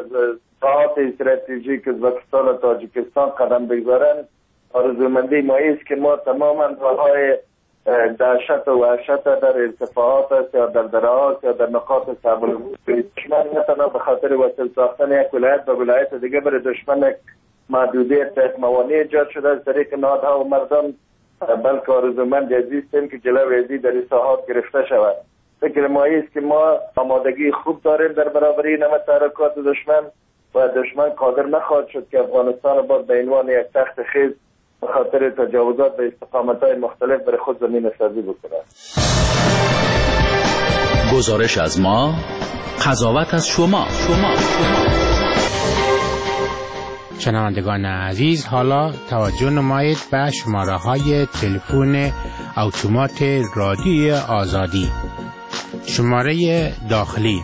ساحات استراتژیک ازبکستان و تاجیکستان قدم بگذارن، آرزومندی ما است که ما تماما راههای دهشت و وحشت در ارتفاعات است یا در درهات یا در نقاط صعب دشمن نه تنها به خاطر وصل ساختن یک ولایت به ولایت دیگه برای دشمن محدودیت موانع ایجاد شده از طریق نهادها و مردم، بلکه آرزومند عزیزیم که جلوی ازی در این ساحات گرفته شود. فکر ما است که ما آمادگی خوب داریم در برابر این همه تحرکات دشمن و دشمن قادر نخواهد شد که افغانستان را به عنوان یک تخت خیز به خاطر تجاوزات به استقامت‌های مختلف برای خود زمین سازی بکند. گزارش از ما، قضاوت از شما. شنوندگان عزیز، حالا توجه نمایید به شماره‌های تلفن اتومات رادیو آزادی. شماره داخلی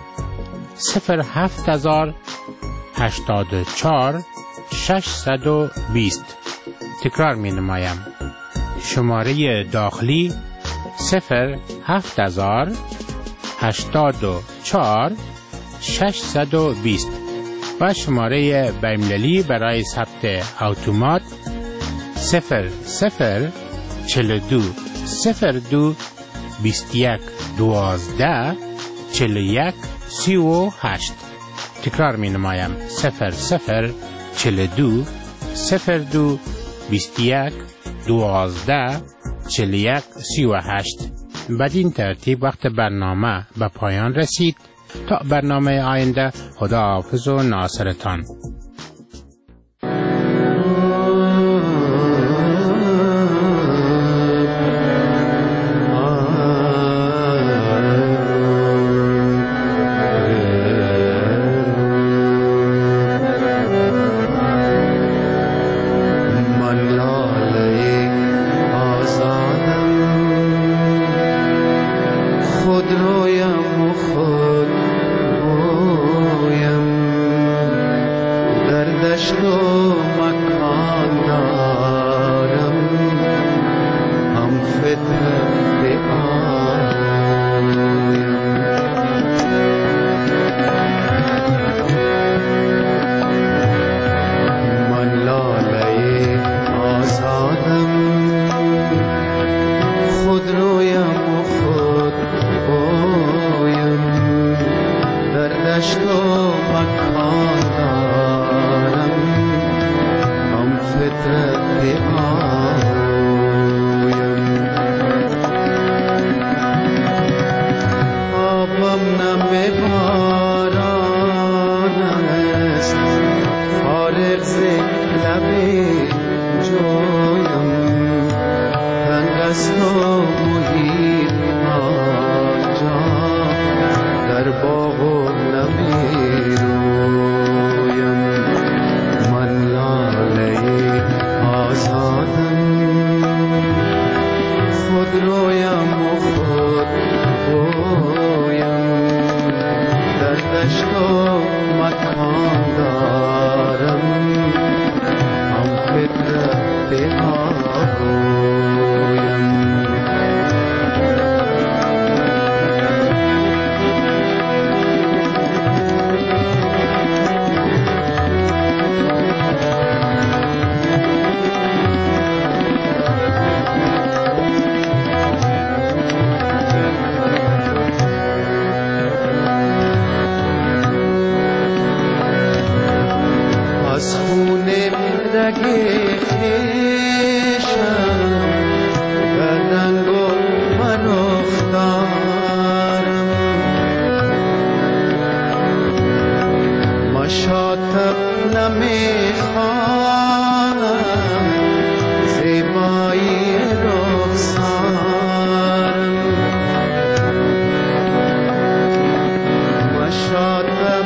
07084 620. تکرار می نمایم. شماره داخلی 07084 620 و شماره بین‌المللی برای ثبت اتومات 0042 02 21 12 41 38. تکرار می نمایم 0042 02 21 12 41 38. بدین ترتیب وقت برنامه به پایان رسید. تا برنامه آینده، خداحافظ و ناصرتان. خودرویم و خود بویم در دشت و مکان دارم هم فطرت آیم من لاله آزادم خودرویم و خود بویم در دشت و مکان دارم هم فطرت آیم آبم نم باران است فارغ ز لب جویم تنگ است و محیط آنجا در باغ و نمیرویم من لاله آزادم خودرویم و خود بویم در دشت و مکان دارم هم فطرت آگویم از خون رگ خویشم بدنگ و من اختارم مشاطب نمیخوانم زیبایی رخسارم مشاطب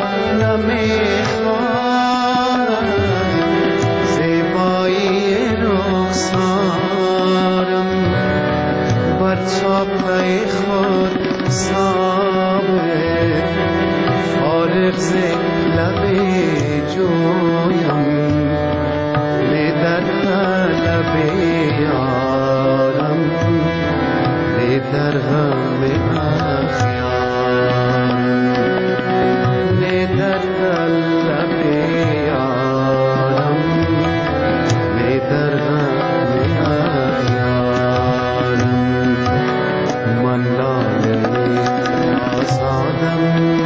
نمیخوانم زیبایی رخسارم بر چاپه خود ثابت فارغ ز لب جویم می در طلب یارم می در غم اخیارم می در طلب یارم می در غم اخیارم من لاله آزادم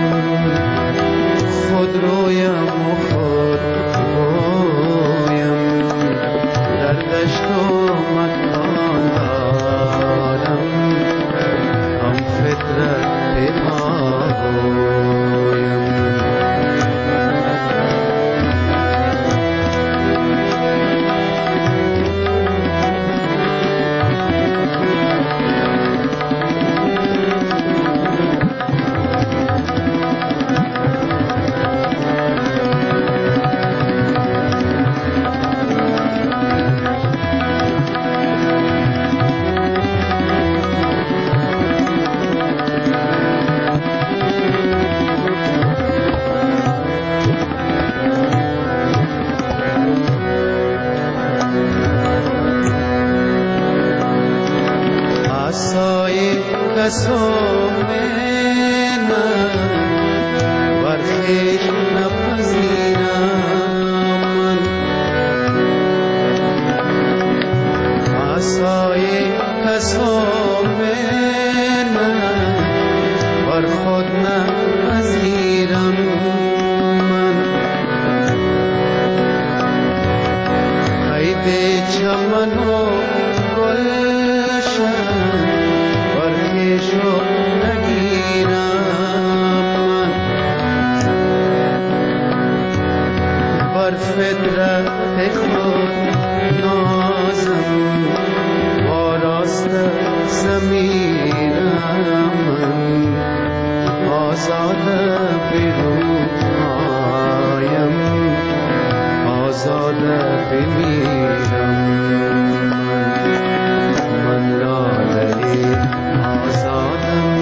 خودرویم و خود بویم در دشت و مکان دارم هم فطرت آگویم قسم من بر خویش نپذیرم من عصای قسم من بر خود نپذیرم من قید چمن و گلشن برخیشو نگیرم من بر فطرت خود نازم آراست زمیرم من آزاد بروپایم آزاد بمیرم من لاله آزادم